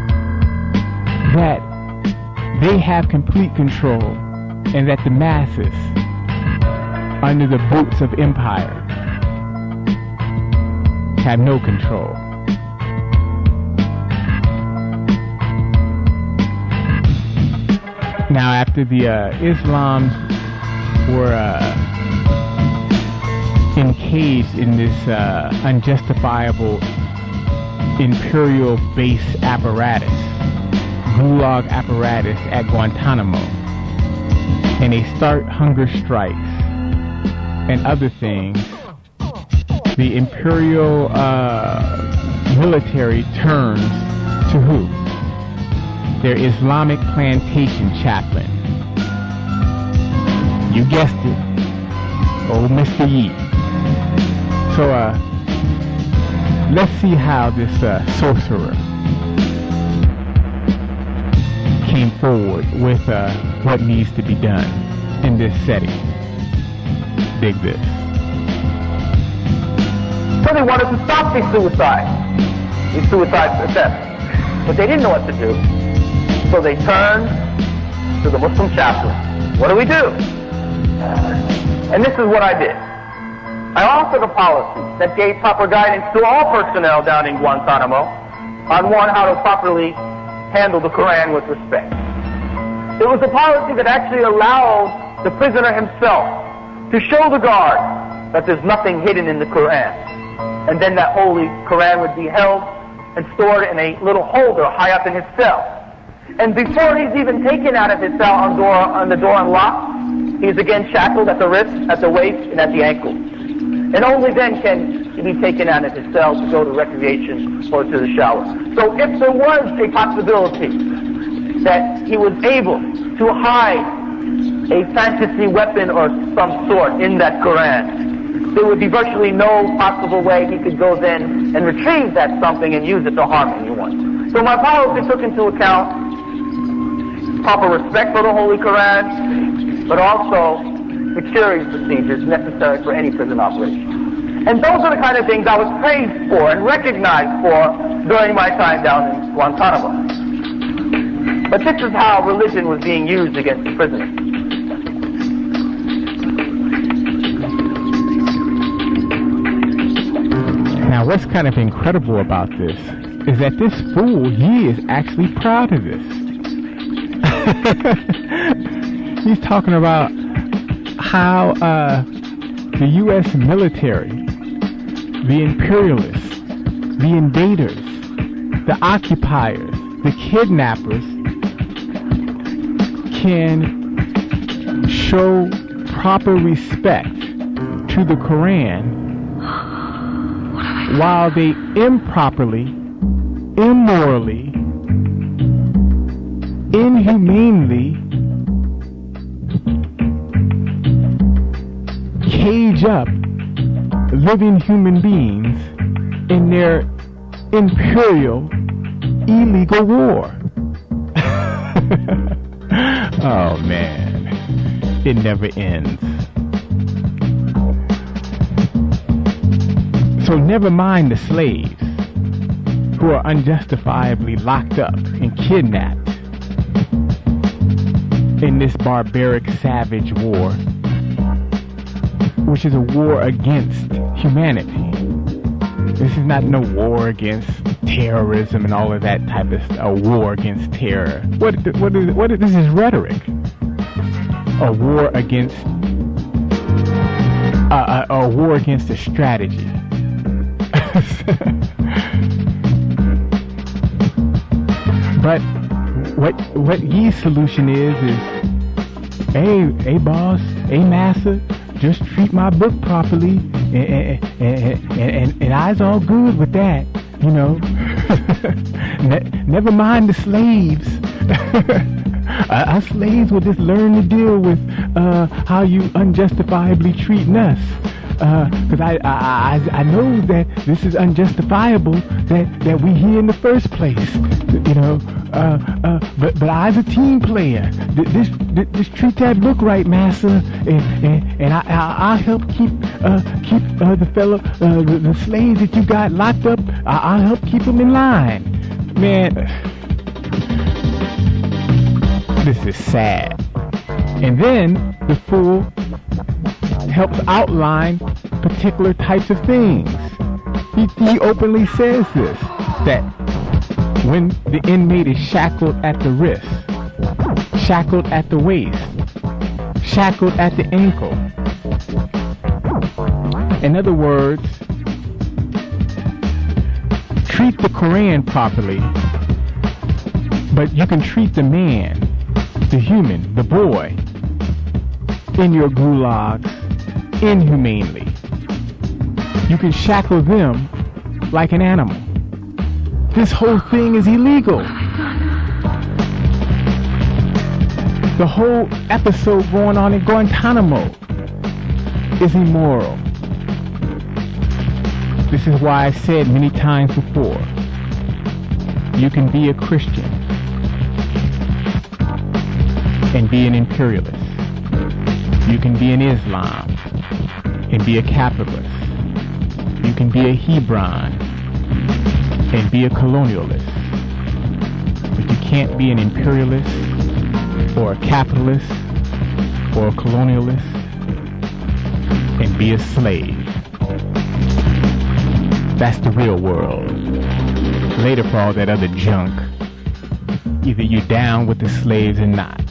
that they have complete control and that the masses, under the boots of empire, have no control. Now, after the Islams were encaged in this unjustifiable imperial base apparatus, gulag apparatus at Guantanamo, and they start hunger strikes and other things, the imperial military turns to who? Their Islamic plantation chaplain. You guessed it, old Mr. Yi. So let's see how this sorcerer came forward with what needs to be done in this setting. Dig this. So they wanted to stop these suicide attempts, but they didn't know what to do. So they turned to the Muslim chaplain. What do we do? And this is what I did. I offered a policy that gave proper guidance to all personnel down in Guantanamo on how to properly handle the Quran with respect. It was a policy that actually allowed the prisoner himself to show the guard that there's nothing hidden in the Quran. And then that holy Quran would be held and stored in a little holder high up in his cell. And before he's even taken out of his cell on the door unlocked, he's again shackled at the wrist, at the waist, and at the ankle. And only then can he be taken out of his cell to go to recreation or to the shower. So if there was a possibility that he was able to hide a fantasy weapon or some sort in that Quran, there would be virtually no possible way he could go then and retrieve that something and use it to harm anyone. So my policy took into account proper respect for the Holy Quran, but also security procedures necessary for any prison operation. And those are the kind of things I was praised for and recognized for during my time down in Guantanamo. But this is how religion was being used against the prisoners. Now, what's kind of incredible about this is that this fool, he is actually proud of this. He's talking about how the U.S. military, the imperialists, the invaders, the occupiers, the kidnappers can show proper respect to the Quran while they improperly, immorally, inhumanely cage up living human beings in their imperial illegal war. Oh man, it never ends. So never mind the slaves who are unjustifiably locked up and kidnapped in this barbaric, savage war, which is a war against humanity. This is not no war against terrorism and all of that type of stuff. A war against terror. What is this is rhetoric. A war against a war against a strategy. But what Ye's solution is hey boss, hey massa, just treat my book properly, and I's all good with that, you know. Never mind the slaves. Our slaves will just learn to deal with how you unjustifiably treating us. because I know that this is unjustifiable that we here in the first place, you know. But I, as a team player, just treat that book right, Massa, and I'll help keep the slaves that you got locked up. I'll help keep them in line, man. This is sad. And then the fool helps outline particular types of things. He openly says this, that when the inmate is shackled at the wrist, shackled at the waist, shackled at the ankle. In other words, treat the Quran properly, but you can treat the man, the human, the boy, in your gulags inhumanely. You can shackle them like an animal. This whole thing is illegal. The whole episode going on in Guantanamo is immoral. This is why I said many times before, you can be a Christian and be an imperialist. You can be an Islam and be a capitalist. You can be a Hebron and be a colonialist. But you can't be an imperialist or a capitalist or a colonialist and be a slave. That's the real world. Later, for all that other junk, either you're down with the slaves or not.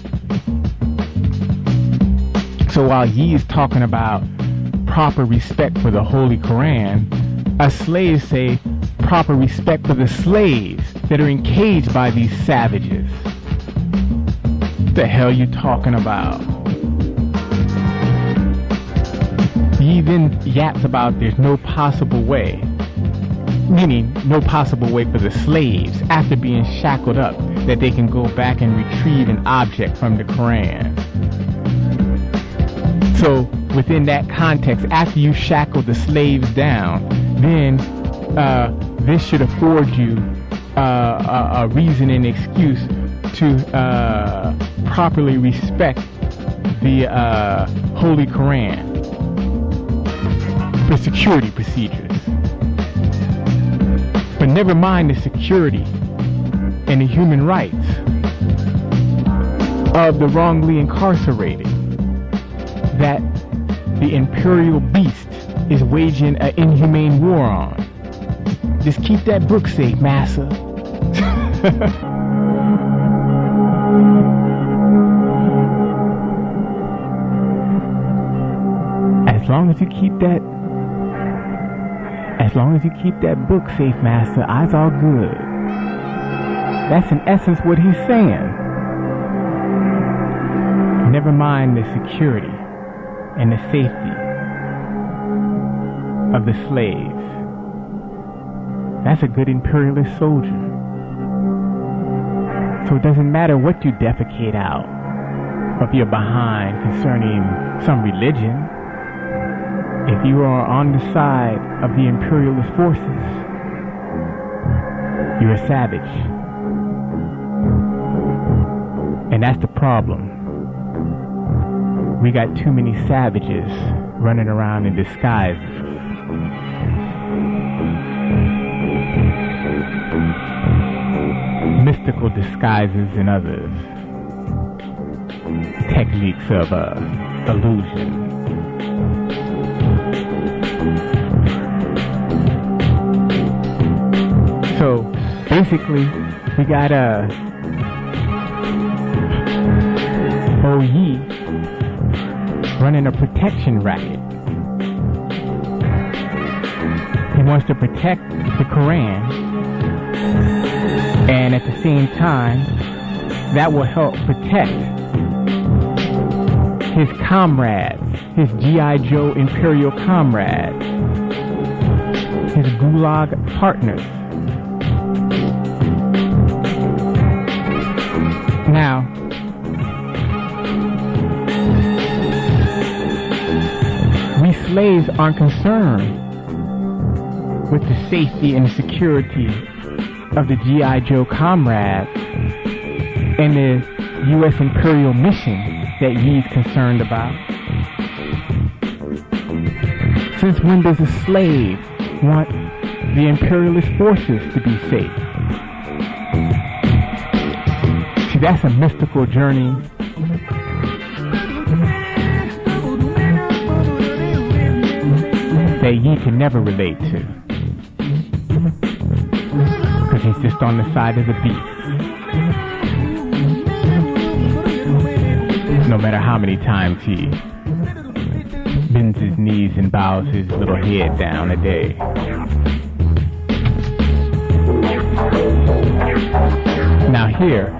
So while Yi is talking about proper respect for the Holy Quran, us slaves say proper respect for the slaves that are encaged by these savages. What the hell you talking about? Yi then yaps about there's no possible way, meaning no possible way for the slaves, after being shackled up, that they can go back and retrieve an object from the Quran. So within that context, after you shackle the slaves down, then this should afford you a reason and excuse to properly respect the Holy Quran for security procedures. But never mind the security and the human rights of the wrongly incarcerated that the imperial beast is waging an inhumane war on. Just keep that book safe, Massa. As long as you keep that book safe, Massa, I's all good. That's in essence what he's saying. Never mind the security and the safety of the slaves. That's a good imperialist soldier. So it doesn't matter what you defecate out of your behind concerning some religion. If you are on the side of the imperialist forces, you're a savage. And that's the problem. We got too many savages running around in disguises. Mystical disguises and others. Techniques of illusion. So basically, we got Yi running a protection racket. He wants to protect the Quran, and at the same time, that will help protect his comrades, his G.I. Joe Imperial comrades, his Gulag partners. Now, we slaves aren't concerned with the safety and the security of the G.I. Joe comrades and the U.S. Imperial mission that he's concerned about. Since when does a slave want the imperialist forces to be safe? See, that's a mystical journey that ye can never relate to, because he's just on the side of the beast. No matter how many times he bends his knees and bows his little head down a day. Now here,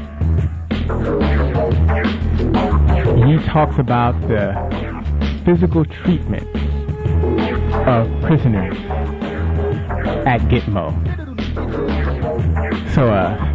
he talks about the physical treatment of prisoners at Gitmo. So,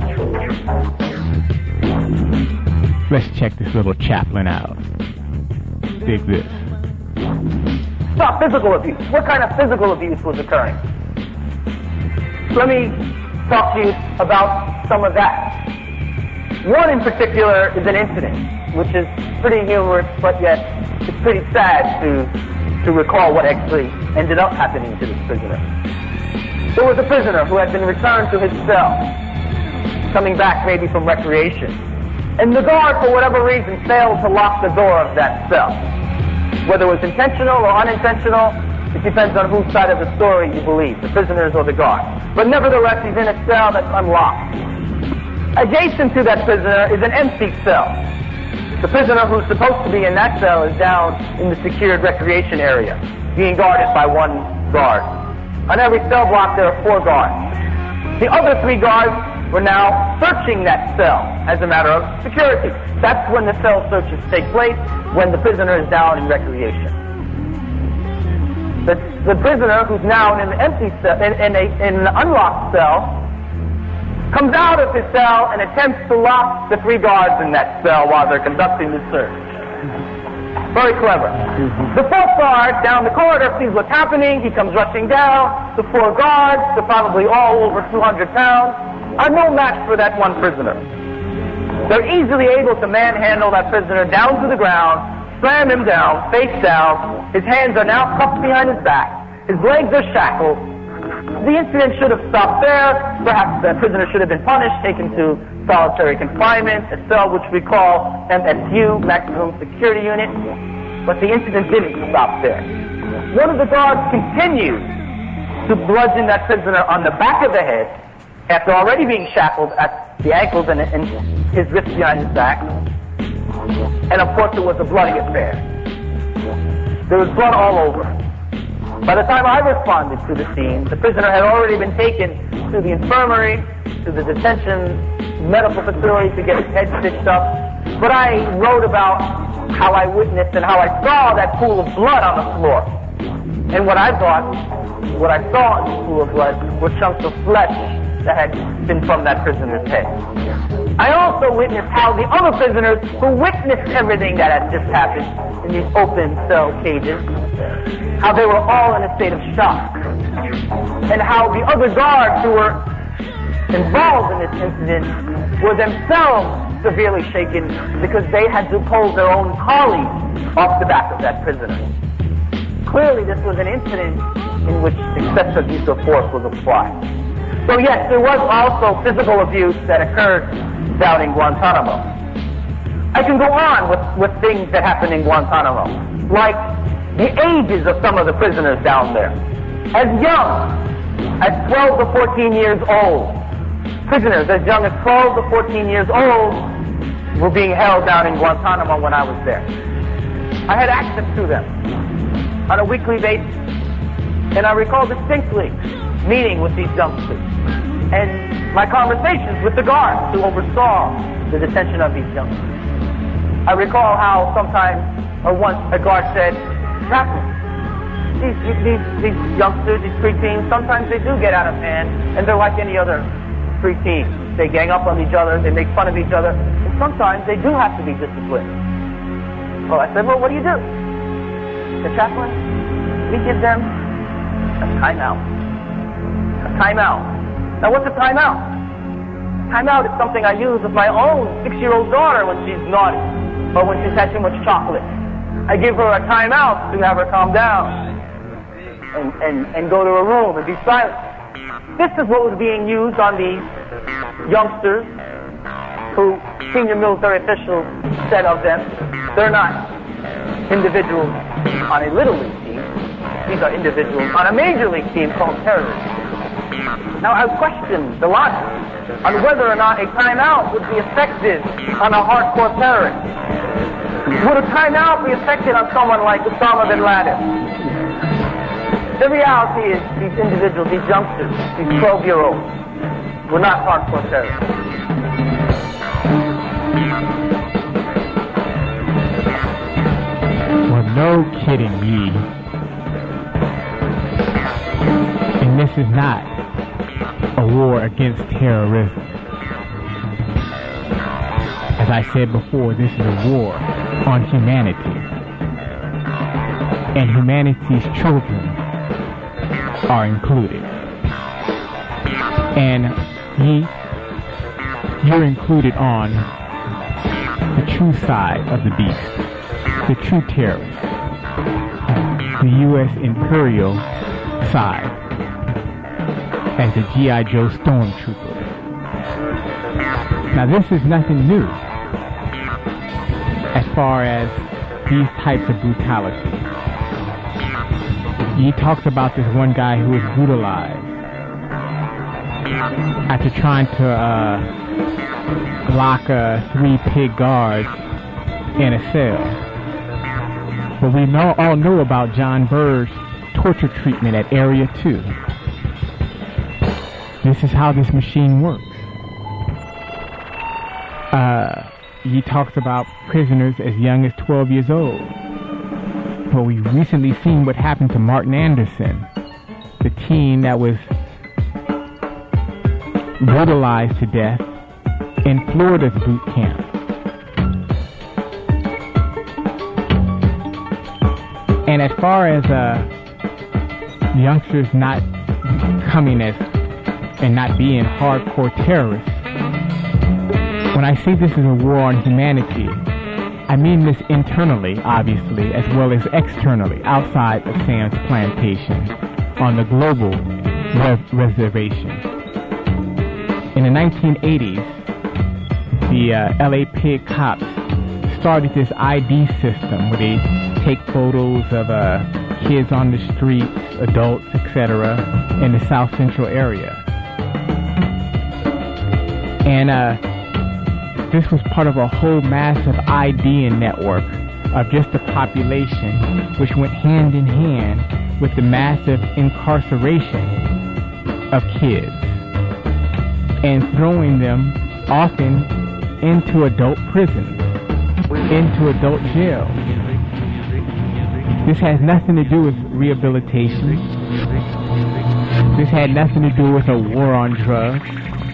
let's check this little chaplain out. Dig this. Stop physical abuse. What kind of physical abuse was occurring? Let me talk to you about some of that. One in particular is an incident, which is pretty humorous, but yet it's pretty sad to recall what actually ended up happening to this prisoner. There was a prisoner who had been returned to his cell, coming back maybe from recreation. And the guard, for whatever reason, failed to lock the door of that cell. Whether it was intentional or unintentional, it depends on whose side of the story you believe, the prisoners or the guard. But nevertheless, he's in a cell that's unlocked. Adjacent to that prisoner is an empty cell. The prisoner who's supposed to be in that cell is down in the secured recreation area, being guarded by one guard. On every cell block, there are 4 guards. The other 3 guards were now searching that cell as a matter of security. That's when the cell searches take place, when the prisoner is down in recreation. The prisoner, who's now in an empty cell, in an unlocked cell, comes out of his cell and attempts to lock the 3 guards in that cell while they're conducting the search. Very clever. The 4th guard down the corridor sees what's happening. He comes rushing down. The 4 guards, they're probably all over 200 pounds, are no match for that one prisoner. They're easily able to manhandle that prisoner down to the ground, slam him down, face down. His hands are now cuffed behind his back. His legs are shackled. The incident should have stopped there. Perhaps the prisoner should have been punished, taken to solitary confinement, a cell which we call MSU, Maximum Security Unit. But the incident didn't stop there. One of the guards continued to bludgeon that prisoner on the back of the head after already being shackled at the ankles and his wrists behind his back. And of course it was a bloody affair. There was blood all over. By the time I responded to the scene, the prisoner had already been taken to the infirmary, to the detention medical facility to get his head stitched up. But I wrote about how I witnessed and how I saw that pool of blood on the floor. And what I saw in the pool of blood were chunks of flesh that had been from that prisoner's head. I also witnessed how the other prisoners who witnessed everything that had just happened in these open cell cages, how they were all in a state of shock. And how the other guards who were involved in this incident were themselves severely shaken because they had to pull their own colleagues off the back of that prisoner. Clearly this was an incident in which excessive use of force was applied. So yes, there was also physical abuse that occurred down in Guantanamo. I can go on with things that happened in Guantanamo, like the ages of some of the prisoners down there. As young as 12 to 14 years old, prisoners as young as 12 to 14 years old were being held down in Guantanamo when I was there. I had access to them on a weekly basis, and I recall distinctly meeting with these youngsters and my conversations with the guards who oversaw the detention of these youngsters. I recall how sometimes or once a guard said, "Chaplain, these youngsters, these preteens, sometimes they do get out of hand, and they're like any other preteen. They gang up on each other, they make fun of each other, and sometimes they do have to be disciplined." Well, I said, "Well, what do you do?" The chaplain, we give them a timeout. A timeout. Now, what's a timeout? Timeout is something I use with my own 6-year-old daughter when she's naughty or when she's had too much chocolate. I give her a timeout to have her calm down and go to a room and be silent. This is what was being used on these youngsters who senior military officials said of them. They're not individuals on a little league team. These are individuals on a major league team called terrorists. Now, I question the logic on whether or not a timeout would be effective on a hardcore terrorist. Would a timeout be effective on someone like Osama bin Laden? The reality is these individuals, these youngsters, these 12-year-olds, were not hardcore terrorists. Well, no kidding me. And this is not a war against terrorism. As I said before, this is a war on humanity. And humanity's children are included. And you're included on the true side of the beast, the true terrorist, the U.S. Imperial side, as a G.I. Joe stormtrooper. Now, this is nothing new as far as these types of brutality. He talks about this one guy who was brutalized after trying to lock 3 pig guards in a cell. But we all know about John Bird's torture treatment at Area 2. This is how this machine works. He talks about prisoners as young as 12 years old. Well, we've recently seen what happened to Martin Anderson, the teen that was brutalized to death in Florida's boot camp. And as far as youngsters not coming as and not being hardcore terrorists, when I say this is a war on humanity, I mean this internally, obviously, as well as externally, outside of Sam's plantation, on the global reservation. In the 1980s, the LA Pig cops started this ID system where they take photos of kids on the streets, adults, etc., in the South Central area. And this was part of a whole massive IDing network of just the population, which went hand in hand with the massive incarceration of kids and throwing them often into adult prisons, into adult jail. This has nothing to do with rehabilitation. This had nothing to do with a war on drugs.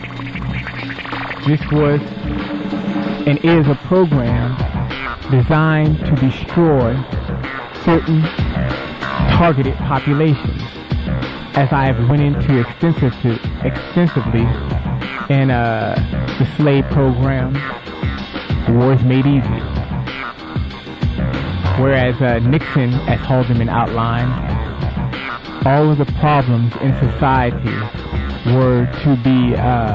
This was and is a program designed to destroy certain targeted populations, as I have went into extensively in the slave program, Wars Made Easy. Whereas Nixon, as Haldeman outlined, all of the problems in society were to be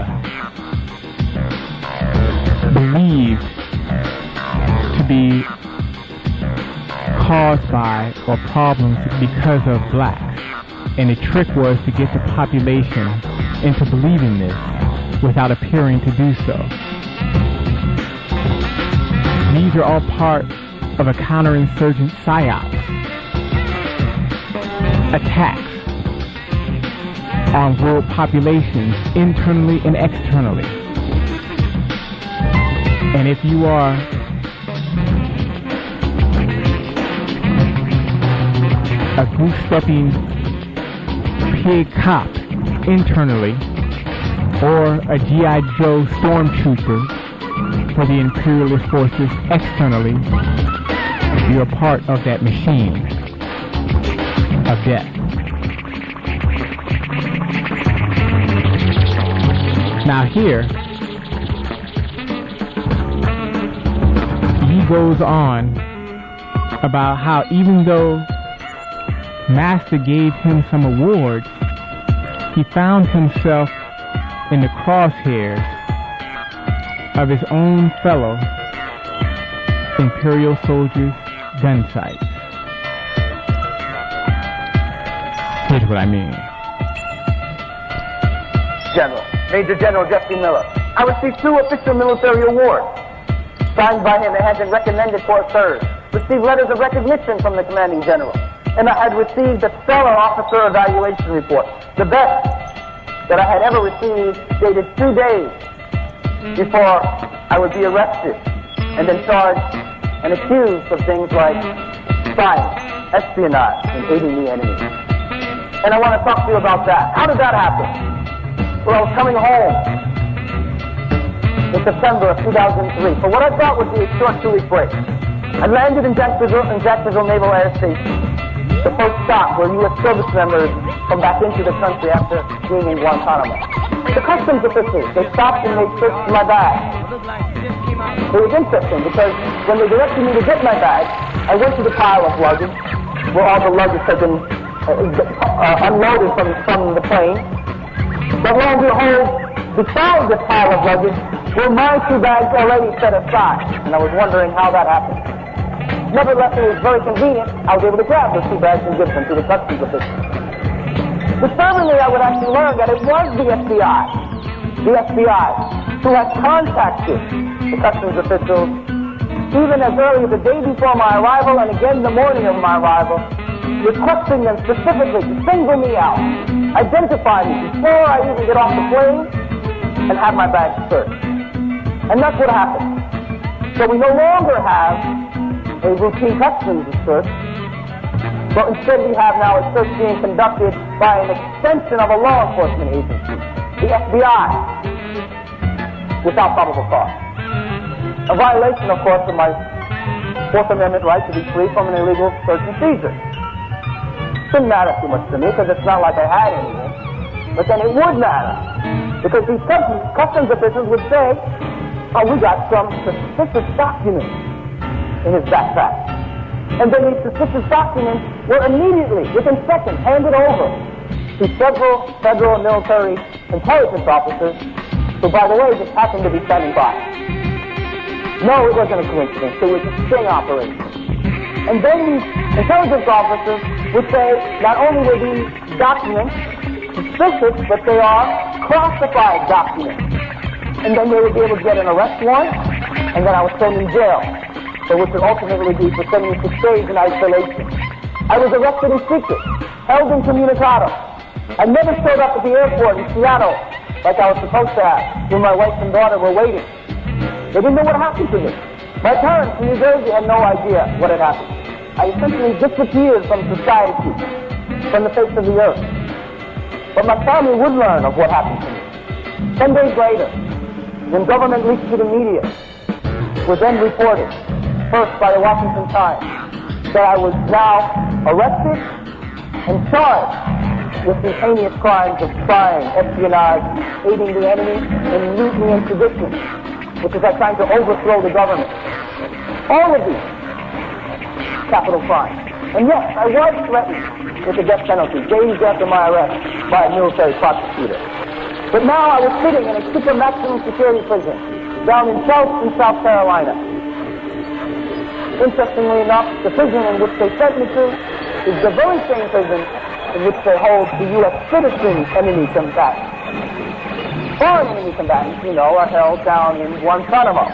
believed to be caused by or problems because of blacks. And the trick was to get the population into believing this without appearing to do so. These are all part of a counterinsurgent psyops, attacks on world populations internally and externally. And if you are a goose-stepping pig cop internally, or a G.I. Joe stormtrooper for the imperialist forces externally, you're part of that machine of death. Now here, he goes on about how even though Master gave him some awards, he found himself in the crosshairs of his own fellow Imperial soldiers' gun sights. Here's what I mean. General, Major General Jeffrey Miller. I received 2 official military awards. Signed by him and had been recommended for a third. Received letters of recognition from the commanding general. And I had received a stellar officer evaluation report. The best that I had ever received, dated 2 days before I would be arrested and then charged and accused of things like spying, espionage, and aiding the enemy. And I want to talk to you about that. How did that happen? Well, I was coming home in September of 2003 for what I thought would be a short 2-week break. I landed in Jacksonville Naval Air Station, the first stop where U.S. service members come back into the country after being in Guantanamo. The customs officials, they stopped and they searched my bag. It was interesting because when they directed me to get my bag, I went to the pile of luggage where all the luggage had been unloaded from the plane. But lo and behold, beside this pile of luggage were my 2 bags already set aside, and I was wondering how that happened. Nevertheless, it was very convenient. I was able to grab those 2 bags and give them to the customs officials. Disturbingly, I would actually learn that it was the FBI, who had contacted the customs officials even as early as the day before my arrival and again the morning of my arrival, requesting them specifically to single me out, identify me before I even get off the plane, and have my bag searched. And that's what happened. So we no longer have a routine customs search, but instead we have now a search being conducted by an extension of a law enforcement agency, the FBI, without probable cause. A violation, of course, of my Fourth Amendment right to be free from an illegal search and seizure. Didn't matter too much to me because it's not like I had anything, but then it would matter because these customs officials would say, "Oh, we got some suspicious documents in his backpack." And then these suspicious documents were immediately, within seconds, handed over to several federal and military intelligence officers who, by the way, just happened to be standing by. No, it wasn't a coincidence. It was a sting operation. And then these intelligence officers would say, not only were these documents suspicious, but they are classified documents. And then they would be able to get an arrest warrant, and then I was thrown in jail, for which would ultimately be for 76 days in isolation. I was arrested in secret, held incommunicado. I never showed up at the airport in Seattle like I was supposed to have, when my wife and daughter were waiting. They didn't know what happened to me. My parents in New Jersey had no idea what had happened. I essentially disappeared from society, from the face of the earth. But my family would learn of what happened to me. 10 days later, when government leaks to the media were then reported, first by the Washington Times, that I was now arrested and charged with the heinous crimes of spying, espionage, aiding the enemy, and mutiny and sedition, which is like trying to overthrow the government. All of these capital crimes. And yes, I was threatened with the death penalty days after my arrest by a military prosecutor. But now I was sitting in a super maximum security prison down in Charleston, South Carolina. Interestingly enough, the prison in which they sent me to is the very same prison in which they hold the U.S. citizen enemy combatants. Foreign enemy combatants, you know, are held down in Guantanamo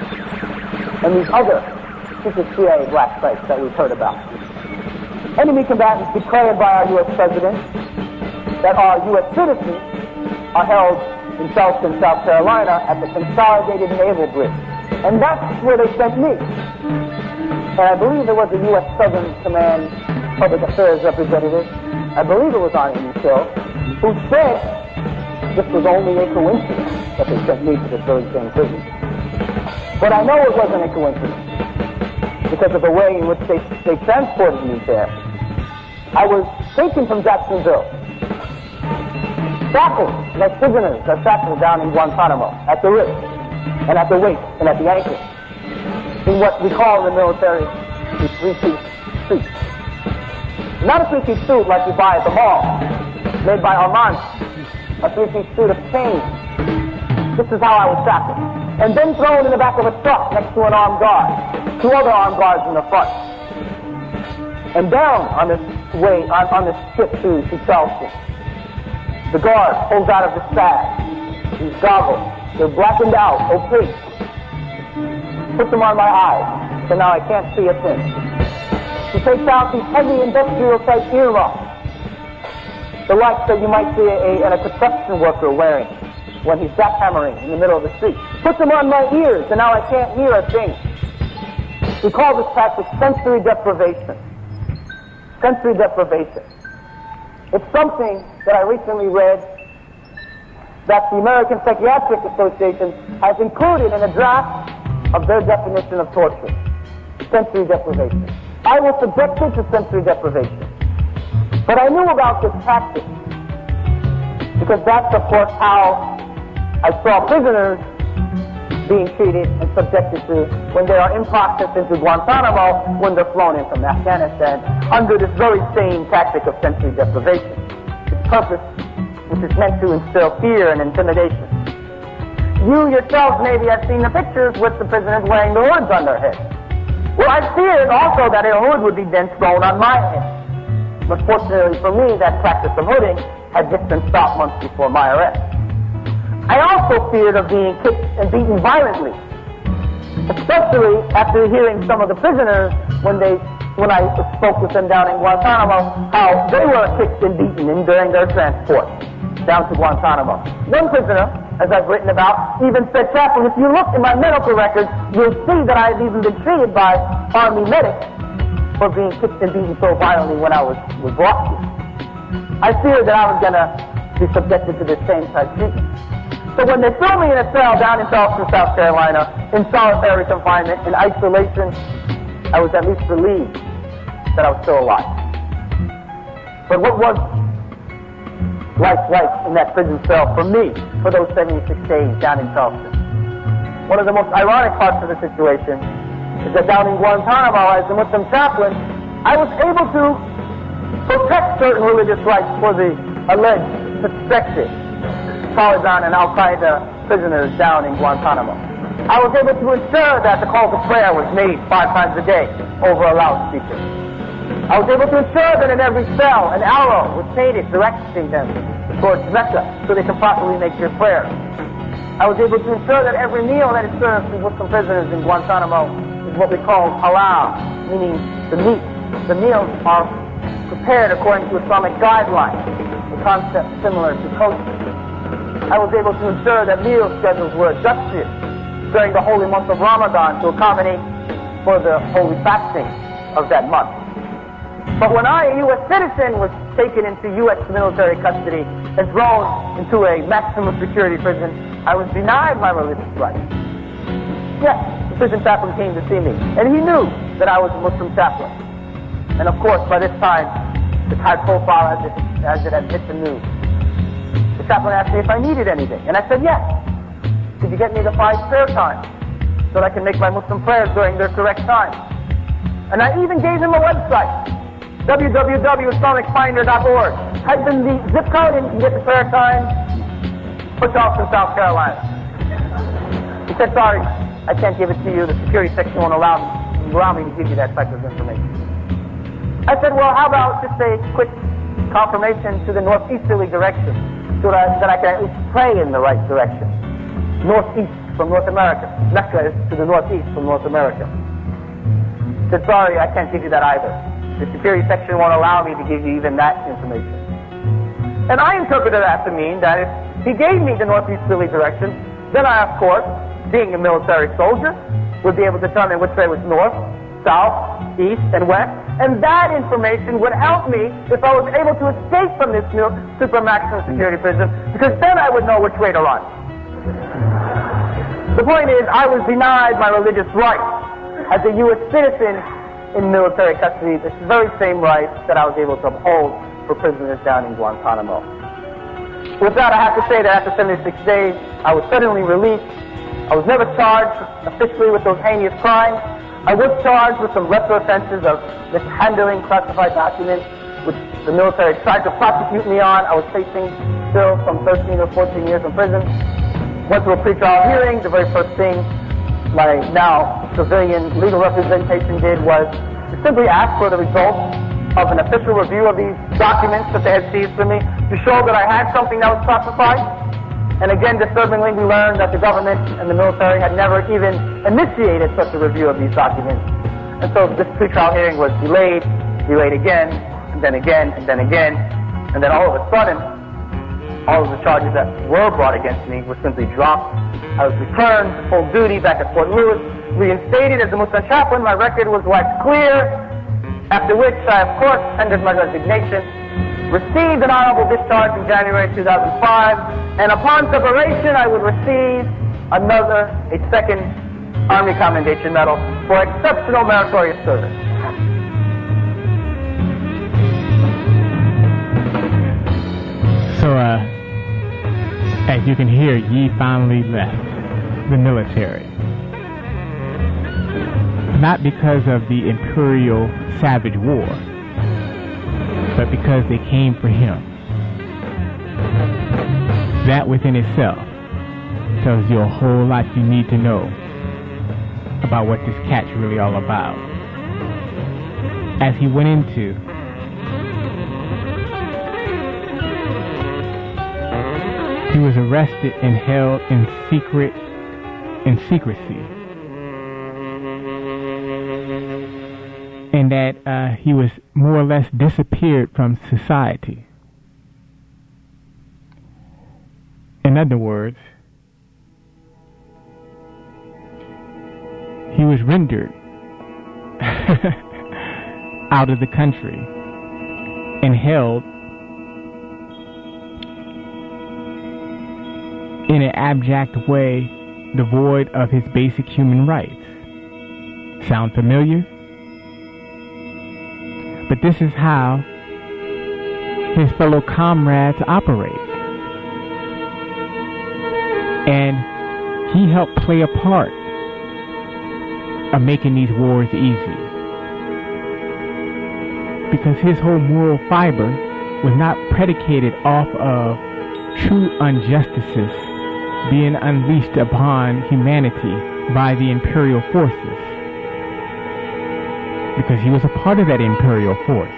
and these other secret CIA black sites that we've heard about. Enemy combatants declared by our U.S. President that are U.S. citizens are held in Charleston, South Carolina at the Consolidated Naval Bridge. And that's where they sent me. And I believe there was a U.S. Southern Command Public Affairs representative, I believe it was on Amy Hill, who said this was only a coincidence that they sent me to this very same prison. But I know it wasn't a coincidence because of the way in which they transported me there. I was taken from Jacksonville, shackled like prisoners are shackled down in Guantanamo, at the wrist, and at the waist, and at the ankle, in what we call in the military a three-piece suit. Not a three-piece suit like you buy at the mall, made by Armani, a three-piece suit of chains. This is how I was shackled. And then thrown in the back of a truck next to an armed guard, two other armed guards in the front. And down on this way, on this trip to Charleston, the guard pulls out of his bag these goggles. They're blackened out, opaque. Puts them on my eyes, so now I can't see a thing. He takes out these heavy industrial-type earmuffs, the likes that you might see a construction worker wearing when he's jackhammering in the middle of the street. Puts them on my ears, and now I can't hear a thing. We call this tactic sensory deprivation. Sensory deprivation. It's something that I recently read that the American Psychiatric Association has included in a draft of their definition of torture. Sensory deprivation. I was subjected to sensory deprivation. But I knew about this tactic because that's, of course, how I saw prisoners being treated and subjected to when they are in process into Guantanamo, when they're flown in from Afghanistan, under this very same tactic of sensory deprivation. Its purpose, which is meant to instill fear and intimidation. You yourselves maybe have seen the pictures with the prisoners wearing the hoods on their heads. Well, I feared also that a hood would be then thrown on my head. But fortunately for me, that practice of hooding had just been stopped months before my arrest. I also feared of being kicked and beaten violently, especially after hearing some of the prisoners when I spoke with them down in Guantanamo, how they were kicked and beaten during their transport down to Guantanamo. One prisoner, as I've written about, even said, "Chaplain, if you look in my medical records, you'll see that I've even been treated by Army medics for being kicked and beaten so violently when I was brought here." I feared that I was going to be subjected to this same type of treatment. So when they threw me in a cell down in Charleston, South Carolina, in solitary confinement, in isolation, I was at least relieved that I was still alive. But what was life like in that prison cell for me for those 76 days down in Charleston? One of the most ironic parts of the situation is that down in Guantanamo, as a Muslim chaplain, I was able to protect certain religious rights for the alleged suspected Taliban and Al-Qaeda prisoners down in Guantanamo. I was able to ensure that the call to prayer was made 5 times a day over a loudspeaker. I was able to ensure that in every cell an arrow was painted directing them towards Mecca so they can properly make their prayers. I was able to ensure that every meal that is served to Muslim prisoners in Guantanamo is what we call halal, meaning the meals are prepared according to Islamic guidelines, a concept similar to kosher. I was able to ensure that meal schedules were adjusted during the holy month of Ramadan to accommodate for the holy fasting of that month. But when I, a U.S. citizen, was taken into U.S. military custody and thrown into a maximum security prison, I was denied my religious rights. Yes, the prison chaplain came to see me, and he knew that I was a Muslim chaplain. And of course, by this time, it's high profile as it had hit the news. The chaplain asked me if I needed anything, and I said yes. Could you get me the 5 prayer times so that I can make my Muslim prayers during their correct time? And I even gave him a website, www.islamicfinder.org. Type in the zip code and you can get the prayer time for Charleston, South Carolina. He said, "Sorry, I can't give it to you. The security section won't allow me to give you that type of information." I said, "Well, how about just a quick confirmation to the northeasterly direction so that I can at least pray in the right direction? Northeast from North America. Mecca is to the northeast from North America." I said, "Sorry, I can't give you that either. The security section won't allow me to give you even that information." And I interpreted that to mean that if he gave me the northeasterly direction, then I, of course, being a military soldier, would be able to determine which way was north, south, east, and west. And that information would help me if I was able to escape from this super maximum security prison, because then I would know which way to run. The point is, I was denied my religious rights as a U.S. citizen in military custody the very same rights that I was able to uphold for prisoners down in Guantanamo. With that, I have to say that after 76 days, I was suddenly released. I was never charged officially with those heinous crimes. I was charged with some lesser offenses of mishandling classified documents, which the military tried to prosecute me on. I was facing still some 13 or 14 years in prison. Went to a pretrial hearing. The very first thing my now civilian legal representation did was to simply ask for the results of an official review of these documents that they had seized from me to show that I had something that was classified. And again, disturbingly, we learned that the government and the military had never even initiated such a review of these documents. And so this pretrial hearing was delayed again, and then again, and then again. And then all of a sudden, all of the charges that were brought against me were simply dropped. I was returned to full duty back at Fort Lewis, reinstated as a Muslim chaplain. My record was wiped clear, after which I, of course, tendered my resignation, received an honorable discharge in January 2005, and upon separation I would receive a second Army Commendation Medal for exceptional meritorious service. So, as you can hear, Yi finally left the military. Not because of the imperial savage war, but because they came for him. That within itself tells you a whole lot you need to know about what this cat's really all about. As he went into he was arrested and held in secrecy. And that he was more or less disappeared from society. In other words, he was rendered out of the country and held in an abject way, devoid of his basic human rights. Sound familiar? But this is how his fellow comrades operate. And he helped play a part of making these wars easy. Because his whole moral fiber was not predicated off of true injustices being unleashed upon humanity by the imperial forces. Because he was a part of that imperial force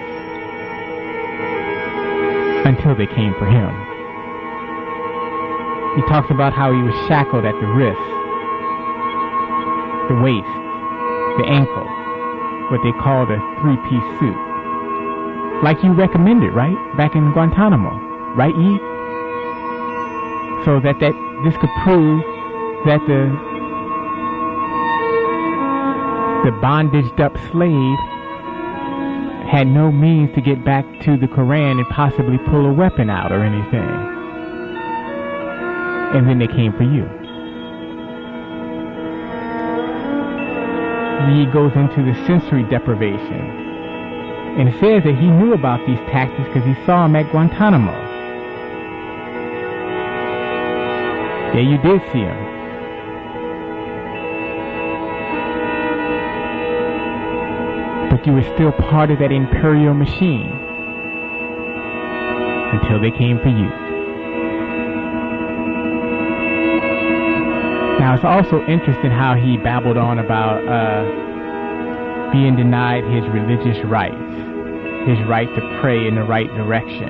until they came for him. He talks about how he was shackled at the wrist, the waist, the ankle, what they called a three-piece suit. Like you recommended, right? Back in Guantanamo, right, Yi? So that this could prove that the bondaged up slave had no means to get back to the Quran and possibly pull a weapon out or anything. And then they came for you. He goes into the sensory deprivation. And it says that he knew about these tactics because he saw them at Guantanamo. Yeah, you did see him. But you were still part of that imperial machine until they came for you. Now, it's also interesting how he babbled on about being denied his religious rights, his right to pray in the right direction.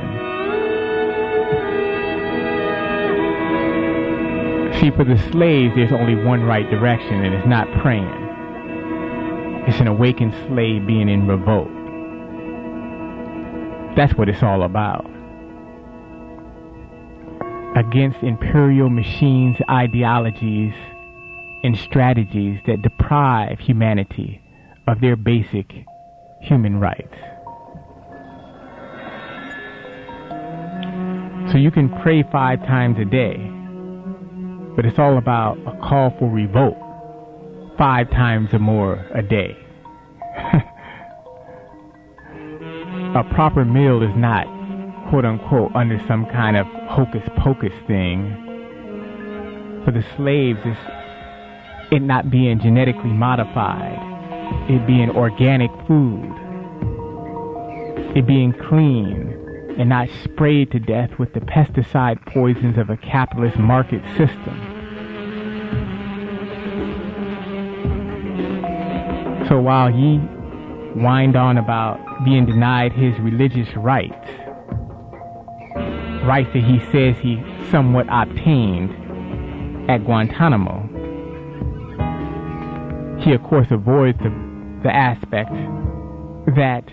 See, for the slaves, there's only one right direction, and it's not praying. It's an awakened slave being in revolt. That's what it's all about. Against imperial machines' ideologies and strategies that deprive humanity of their basic human rights. So you can pray 5 times a day, but it's all about a call for revolt 5 times or more a day. a proper meal is not, quote unquote, under some kind of hocus pocus thing. For the slaves, it's it not being genetically modified, it being organic food, it being clean and not sprayed to death with the pesticide poisons of a capitalist market system. So while ye whined on about being denied his religious rights that he says he somewhat obtained at Guantanamo, he of course avoids the aspect that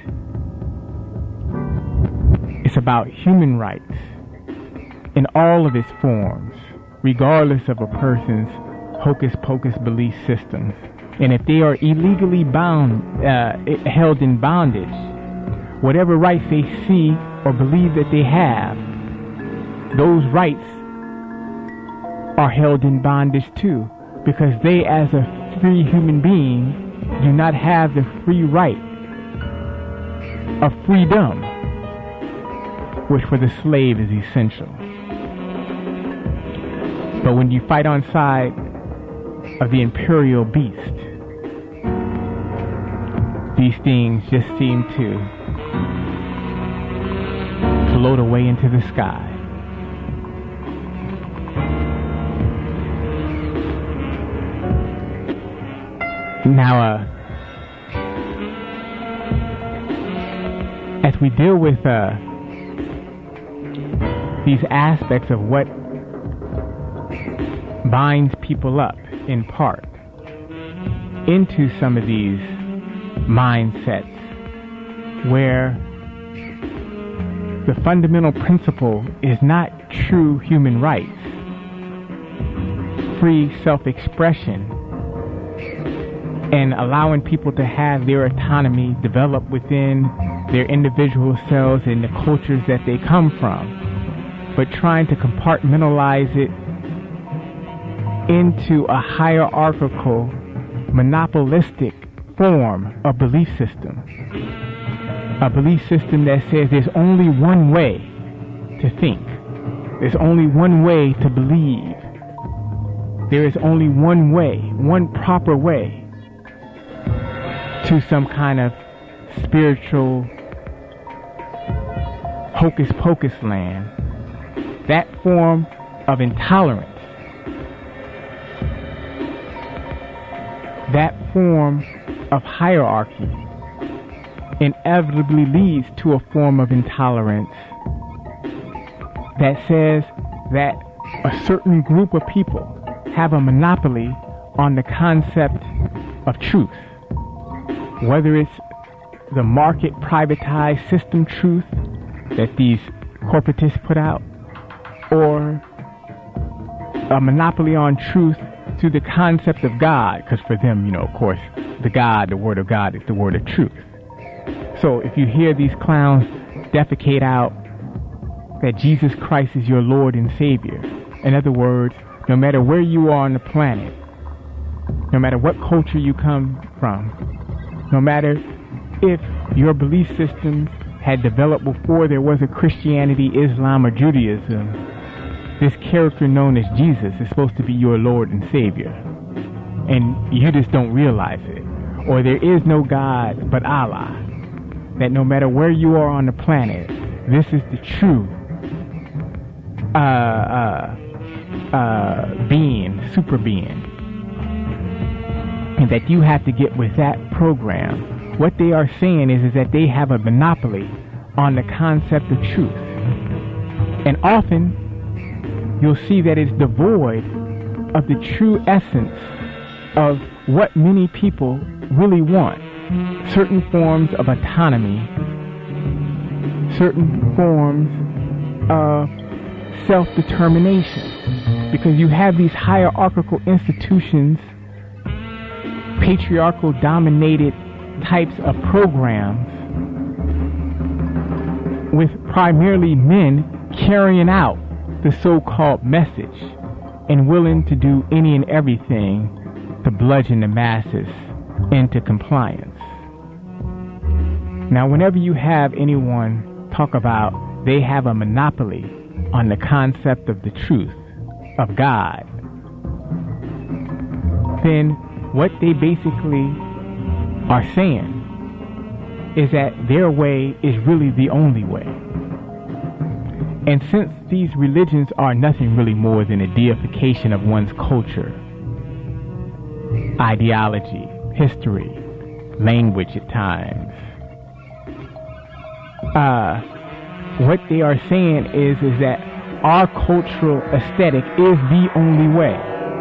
it's about human rights in all of its forms, regardless of a person's hocus pocus belief systems. And if they are illegally held in bondage, whatever rights they see or believe that they have, those rights are held in bondage too, because they, as a free human being, do not have the free right of freedom, which for the slave is essential. But when you fight on side of the imperial beast, these things just seem to float away into the sky. Now, as we deal with these aspects of what binds people up in part into some of these mindsets where the fundamental principle is not true human rights, free self-expression, and allowing people to have their autonomy develop within their individual selves and the cultures that they come from, but trying to compartmentalize it into a hierarchical, monopolistic form of belief system. A belief system that says there's only one way to think. There's only one way to believe. There is only one way, one proper way to some kind of spiritual hocus pocus land. That form of intolerance, that form of hierarchy inevitably leads to a form of intolerance that says that a certain group of people have a monopoly on the concept of truth, whether it's the market privatized system truth that these corporatists put out, or a monopoly on truth through the concept of God, because for them, of course, the word of God is the word of truth. So if you hear these clowns defecate out that Jesus Christ is your Lord and Savior, in other words, no matter where you are on the planet, no matter what culture you come from, no matter if your belief systems had developed before there was a Christianity, Islam, or Judaism, this character known as Jesus is supposed to be your Lord and Savior. And you just don't realize it. Or there is no God but Allah. That no matter where you are on the planet, this is the true being, super being. And that you have to get with that program. What they are saying is that they have a monopoly on the concept of truth. And often, you'll see that it's devoid of the true essence of what many people really want. Certain forms of autonomy, certain forms of self-determination. Because you have these hierarchical institutions, patriarchal dominated types of programs with primarily men carrying out the so-called message and willing to do any and everything to bludgeon the masses into compliance. Now, whenever you have anyone talk about they have a monopoly on the concept of the truth of God, then what they basically are saying is that their way is really the only way. And since these religions are nothing really more than a deification of one's culture, ideology, history, language at times, what they are saying is that our cultural aesthetic is the only way.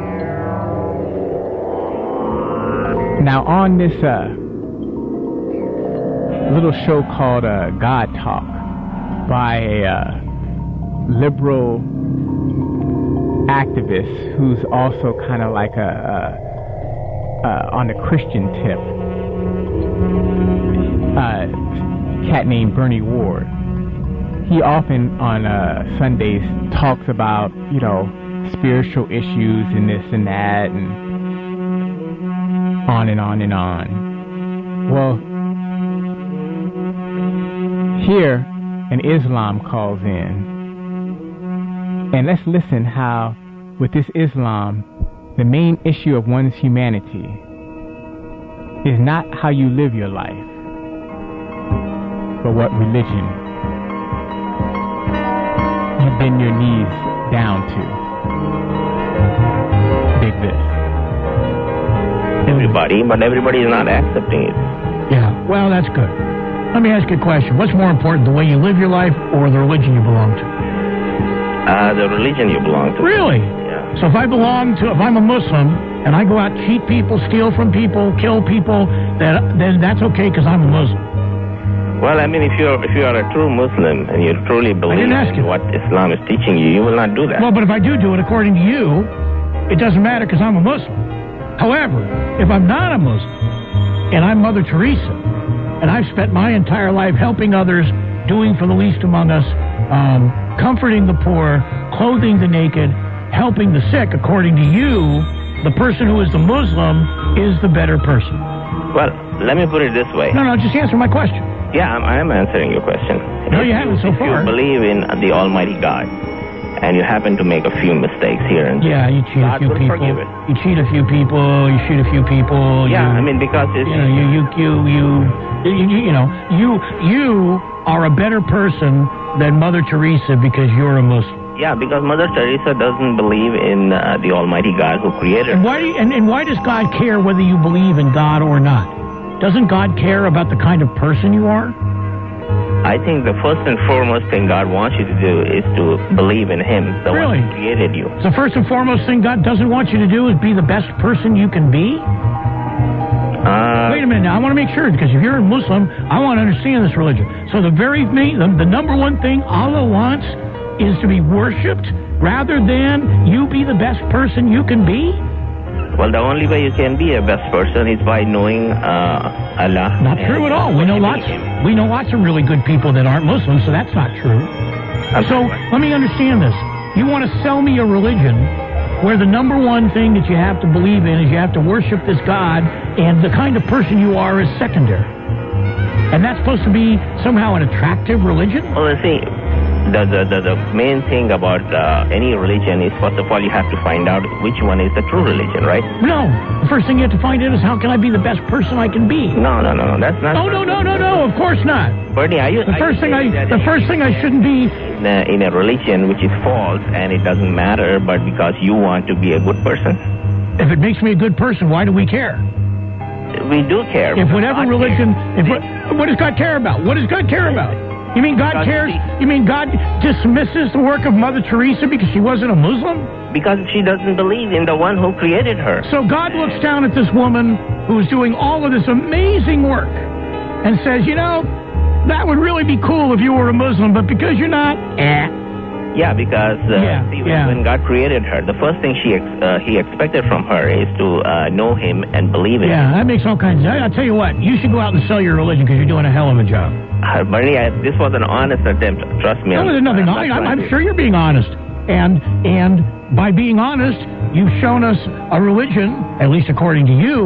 Now, on this little show called God Talk by a liberal activist who's also kind of like on the Christian tip, cat named Bernie Ward. He often on Sundays talks about, you know, spiritual issues and this and that and on and on and on. Well, here an Islam calls in, and let's listen how with this Islam the main issue of one's humanity is not how you live your life, but what religion you bend your knees down to. Dig this. Everybody, but everybody is not accepting it. Yeah, well, that's good. Let me ask you a question. What's more important, the way you live your life or the religion you belong to? The religion you belong to. Really? Yeah. So if I'm a Muslim, and I go out, cheat people, steal from people, kill people, then that's okay because I'm a Muslim. Well, I mean, if you are a true Muslim and you truly believe in what Islam is teaching you, you will not do that. Well, but if I do it according to you, it doesn't matter because I'm a Muslim. However, if I'm not a Muslim and I'm Mother Teresa, and I've spent my entire life helping others, doing for the least among us, comforting the poor, clothing the naked, helping the sick, according to you, the person who is the Muslim is the better person. Well, let me put it this way. No, just answer my question. Yeah, I am answering your question. No, you haven't so far. If you believe in the Almighty God, and you happen to make a few mistakes here and there, you cheat a few people. Forgive it. You cheat a few people. You shoot a few people. Yeah, I mean because it's you are a better person than Mother Teresa because you're a Muslim. Yeah, because Mother Teresa doesn't believe in the Almighty God who created her. And why does God care whether you believe in God or not? Doesn't God care about the kind of person you are? I think the first and foremost thing God wants you to do is to believe in Him, the one who created you. The first and foremost thing God doesn't want you to do is be the best person you can be? Wait a minute now, I want to make sure, because if you're a Muslim, I want to understand this religion. So the number one thing Allah wants is to be worshipped rather than you be the best person you can be? Well, the only way you can be a best person is by knowing Allah. Not true at all. We know lots of really good people that aren't Muslims, so that's not true. So let me understand this. You want to sell me a religion where the number one thing that you have to believe in is you have to worship this God, and the kind of person you are is secondary. And that's supposed to be somehow an attractive religion? Well, see, the main thing about any religion is, first of all, you have to find out which one is the true religion, right? No. The first thing you have to find out is how can I be the best person I can be? No. That's not. No. Of course not. Bernie, the first thing I shouldn't be in a religion which is false, and it doesn't matter, but because you want to be a good person. If it makes me a good person, why do we care? We do care. If whatever religion, what does God care about? What does God care about? You mean God cares? You mean God dismisses the work of Mother Teresa because she wasn't a Muslim? Because she doesn't believe in the one who created her. So God looks down at this woman who's doing all of this amazing work and says, that would really be cool if you were a Muslim, but because you're not, Yeah, because when God created her, the first thing he expected from her is to know Him and believe in Him. Yeah, that makes all kinds of sense. I'll tell you what, you should go out and sell your religion because you're doing a hell of a job. Bernie, this was an honest attempt. Trust me. No, there's nothing. I'm sure you're being honest. And by being honest, you've shown us a religion, at least according to you,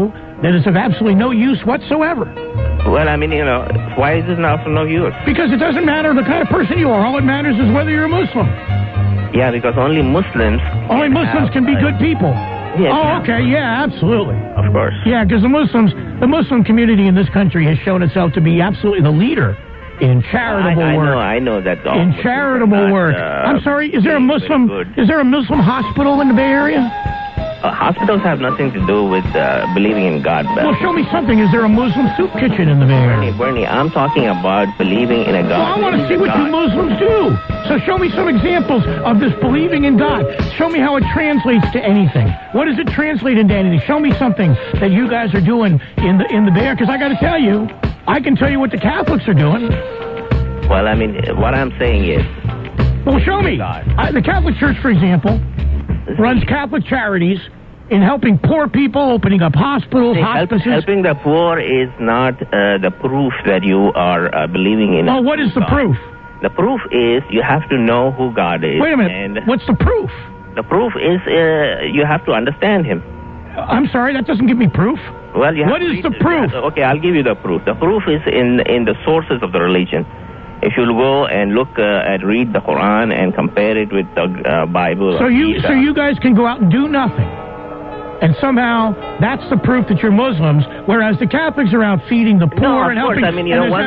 that is of absolutely no use whatsoever. Well, I mean, why is it not of no use? Because it doesn't matter the kind of person you are. All it matters is whether you're a Muslim. Yeah, because only Muslims can be good people. Yes, okay, yeah, absolutely. Of course. Yeah, because the Muslim community in this country has shown itself to be absolutely the leader in charitable work. I know that. In charitable work. I'm sorry, is there a Muslim hospital in the Bay Area? Hospitals have nothing to do with believing in God. Well, show me something. Is there a Muslim soup kitchen in the Bay Area? Bernie, I'm talking about believing in a God. Well, I want to see what you Muslims do. So show me some examples of this believing in God. Show me how it translates to anything. What does it translate into anything? Show me something that you guys are doing in the Bay Area. Because I got to tell you, I can tell you what the Catholics are doing. Well, I mean, what I'm saying is... Well, show me. The Catholic Church, for example, runs Catholic charities in helping poor people, opening up hospitals, hospices. Helping the poor is not the proof that you are believing in. Oh, what is the proof? The proof is you have to know who God is. Wait a minute. And what's the proof? The proof is you have to understand Him. I'm sorry, that doesn't give me proof. Well, what is the proof? Okay, I'll give you the proof. The proof is in the sources of the religion. If you'll go and look and read the Quran and compare it with the Bible. So you guys can go out and do nothing, and somehow that's the proof that you're Muslims, whereas the Catholics are out feeding the poor and helping. I mean,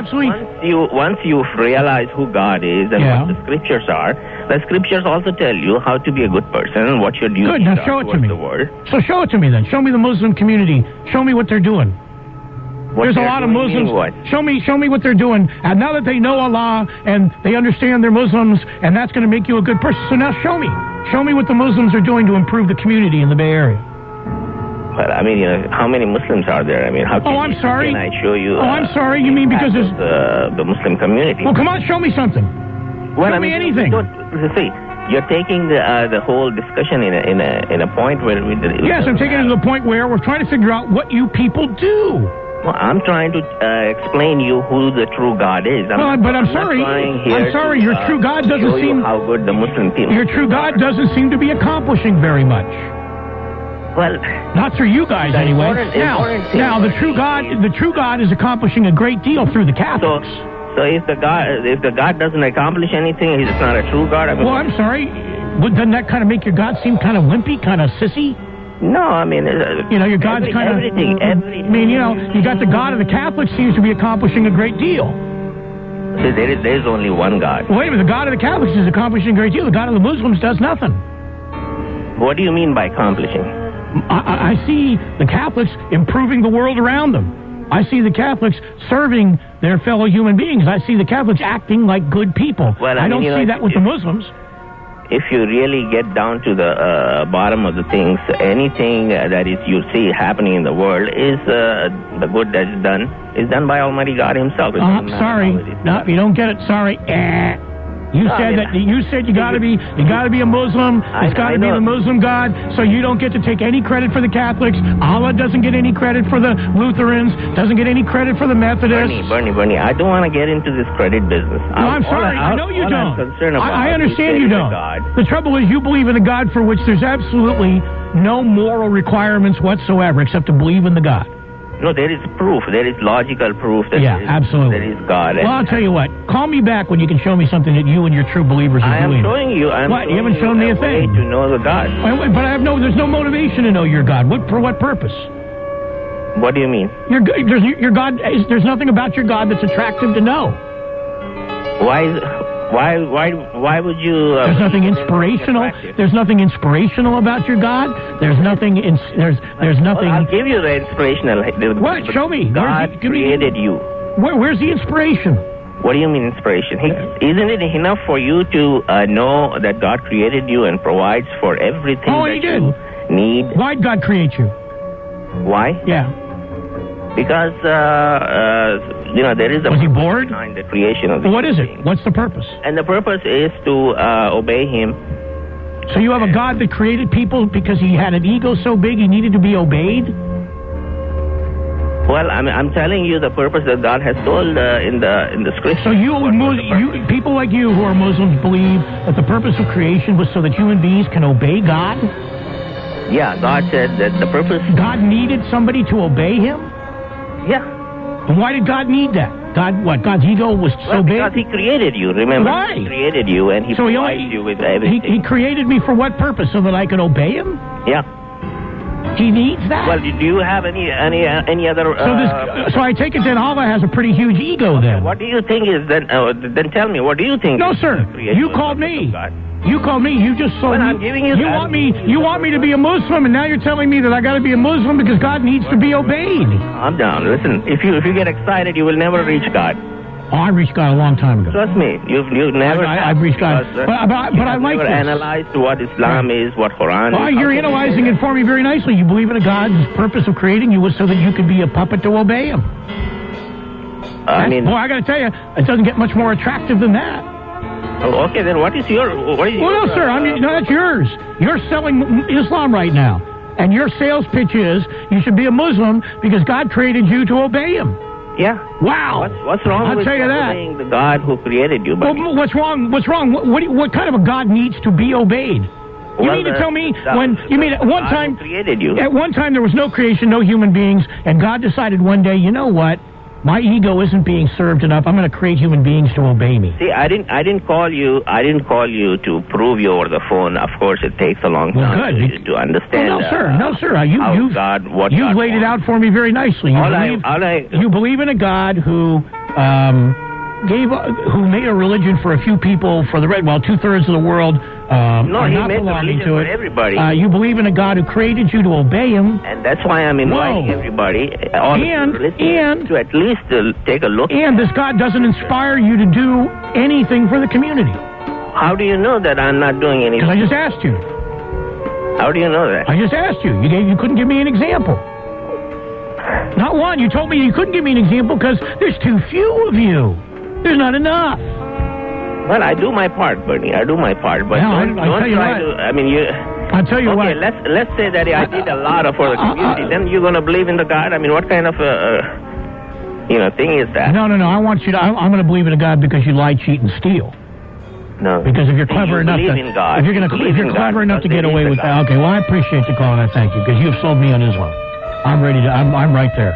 once you realize who God is and what the scriptures are, the scriptures also tell you how to be a good person and what your duties are towards the world. So show it to me then. Show me the Muslim community. Show me what they're doing. There's a lot of Muslims. Show me what they're doing. And now that they know Allah and they understand they're Muslims, and that's going to make you a good person. So now show me what the Muslims are doing to improve the community in the Bay Area. Well, I mean, how many Muslims are there? I mean, how can I show you? I'm sorry. You mean because there's the Muslim community? Well, come on, show me something. Show me anything. See, you're taking the whole discussion in a point where yes, I'm taking it to the point where we're trying to figure out what you people do. Well, I'm trying to explain you who the true God is. I'm sorry. Your true God doesn't seem how good the Muslim people. Your true God doesn't seem to be accomplishing very much. Well, not through you guys anyway. Now the true God is accomplishing a great deal through the Catholics. So if the God doesn't accomplish anything, he's not a true God. I'm sorry. Doesn't that kind of make your God seem kind of wimpy, kind of sissy? No, I mean, your God's kind of everything. I mean, you got the God of the Catholics seems to be accomplishing a great deal. See, there is only one God. Wait a minute, the God of the Catholics is accomplishing a great deal. The God of the Muslims does nothing. What do you mean by accomplishing? I see the Catholics improving the world around them. I see the Catholics serving their fellow human beings. I see the Catholics acting like good people. Well, I don't see that with the Muslims. If you really get down to the bottom of the things, anything that you see happening in the world is the good that is done by Almighty God Himself. Sorry, no, you don't get it. Sorry. You said you got to be a Muslim. It's got to be the Muslim God. So you don't get to take any credit for the Catholics. Allah doesn't get any credit for the Lutherans. Doesn't get any credit for the Methodists. Bernie, I don't want to get into this credit business. No, I'm sorry. I know you don't. I understand you don't. God. The trouble is you believe in a God for which there's absolutely no moral requirements whatsoever except to believe in the God. No, there is proof. There is logical proof that absolutely. There is God. Well, I'll tell you what. Call me back when you can show me something that you and your true believers are doing. I am showing you. You haven't shown me a thing. To know the God. But there's no motivation to know your God. For what purpose? What do you mean? Your God. There's nothing about your God that's attractive to know. Why would you? There's nothing inspirational. There's nothing inspirational about your God. There's nothing. There's nothing. Well, I'll give you the inspirational. What? Show me. God created you. Where's the inspiration? What do you mean inspiration? Isn't it enough for you to know that God created you and provides for everything that you need? Why'd God create you? Why? Yeah. Because there is a was he bored behind the creation of the what is it? What's the purpose? And the purpose is to obey Him. So you have a God that created people because he had an ego so big he needed to be obeyed? Well, I'm telling you the purpose that God has told in the scripture. So people like you who are Muslims believe that the purpose of creation was so that human beings can obey God? Yeah, God said that the purpose... God needed somebody to obey him? Yeah. And why did God need that? God's ego was so big? Because he created you, remember? Why? He created you, and he provided you with everything. He created me for what purpose? So that I could obey him? Yeah. He needs that? Well, do you have any other... So I take it that Allah has a pretty huge ego then. What do you think is then... then tell me, what do you think? No, sir. You called me. You called me. You just sold me. I'm giving you... You want me to be a Muslim, and now you're telling me that I got to be a Muslim because God needs to be obeyed. Calm down. Listen, if you get excited, you will never reach God. Oh, I reached God a long time ago. Trust me, you've never... I've reached God. But I like this. Analyzed what Islam is, what Quran is. Well, you're analyzing it for me very nicely. You believe in a God whose purpose of creating you was so that you could be a puppet to obey him. I got to tell you, it doesn't get much more attractive than that. Oh, okay, then what is your... no, sir, that's yours. You're selling Islam right now. And your sales pitch is you should be a Muslim because God created you to obey him. Yeah. Wow. What's wrong with obeying the God who created you? Well, what's wrong? What kind of a God needs to be obeyed? You mean to tell me at one time created you? At one time there was no creation, no human beings, and God decided one day, you know what? My ego isn't being served enough. I'm going to create human beings to obey me. See, I didn't call you to prove you over the phone. Of course, it takes a long time to understand. No, sir. You've laid it out for me very nicely. You believe in a God who made a religion for a few people, for the 2/3 of the world. No, he made a religion for everybody. You believe in a God who created you to obey him. And that's why I'm inviting everybody to at least take a look. And this God doesn't inspire you to do anything for the community. How do you know that I'm not doing anything? Because I just asked you. How do you know that? I just asked you. You couldn't give me an example. Not one. You told me you couldn't give me an example because there's too few of you. There's not enough. Well, I do my part, Bernie. I do my part, but don't try to. I mean, you. I'll tell you what. Okay, let's say that I did a lot for the community. Then you're gonna believe in the God? I mean, what kind of thing is that? No. I want you to. I'm going to believe in a God because you lie, cheat, and steal. No. Because if you're clever enough to, if you're clever enough to get away with that, okay. Well, I appreciate you calling. I thank you because you've sold me on Islam. I'm ready to. I'm right there.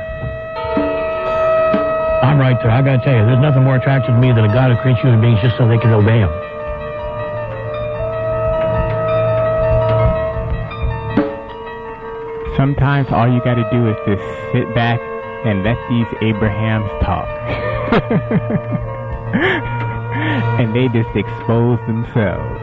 I'm right there. I got to tell you, there's nothing more attractive to me than a God who creates human beings just so they can obey him. Sometimes all you got to do is just sit back and let these Abrahams talk. And they just expose themselves.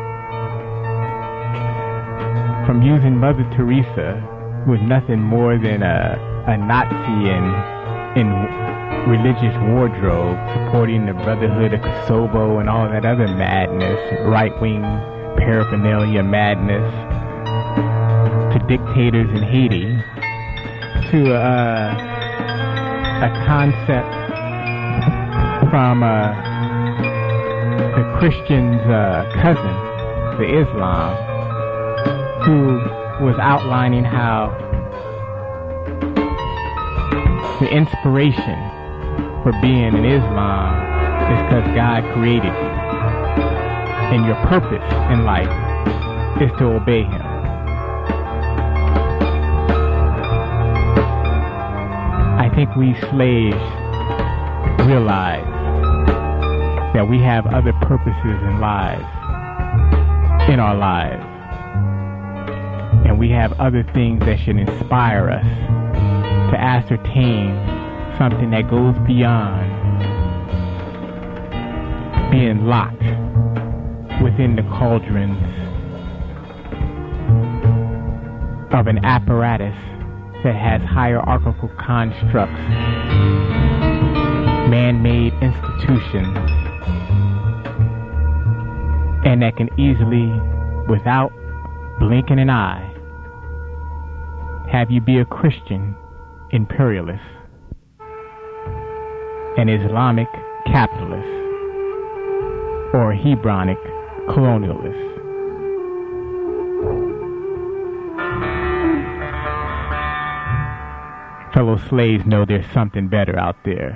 From using Mother Teresa, who was nothing more than a Nazi in religious wardrobe, supporting the Brotherhood of Kosovo and all that other madness, right-wing paraphernalia madness, to dictators in Haiti, to a concept from the Christian's cousin, the Islam, who was outlining how the inspiration for being in Islam is because God created you. And your purpose in life is to obey him. I think we slaves realize that we have other purposes in our lives. And we have other things that should inspire us to ascertain something that goes beyond being locked within the cauldrons of an apparatus that has hierarchical constructs, man-made institutions, and that can easily, without blinking an eye, have you be a Christian imperialist, an Islamic capitalist, or a Hebronic colonialist. Fellow slaves know there's something better out there,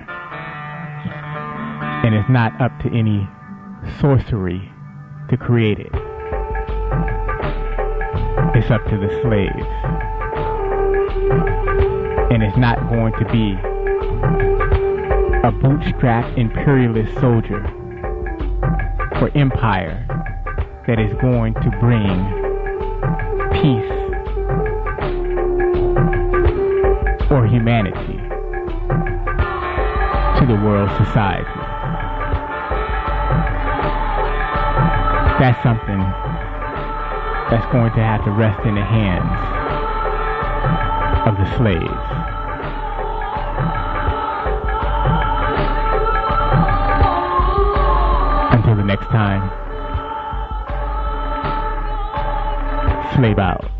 and it's not up to any sorcery to create it. It's up to the slaves. And it's not going to be a bootstrap imperialist soldier or empire that is going to bring peace or humanity to the world society. That's something that's going to have to rest in the hands of the slaves. Until the next time, slave out.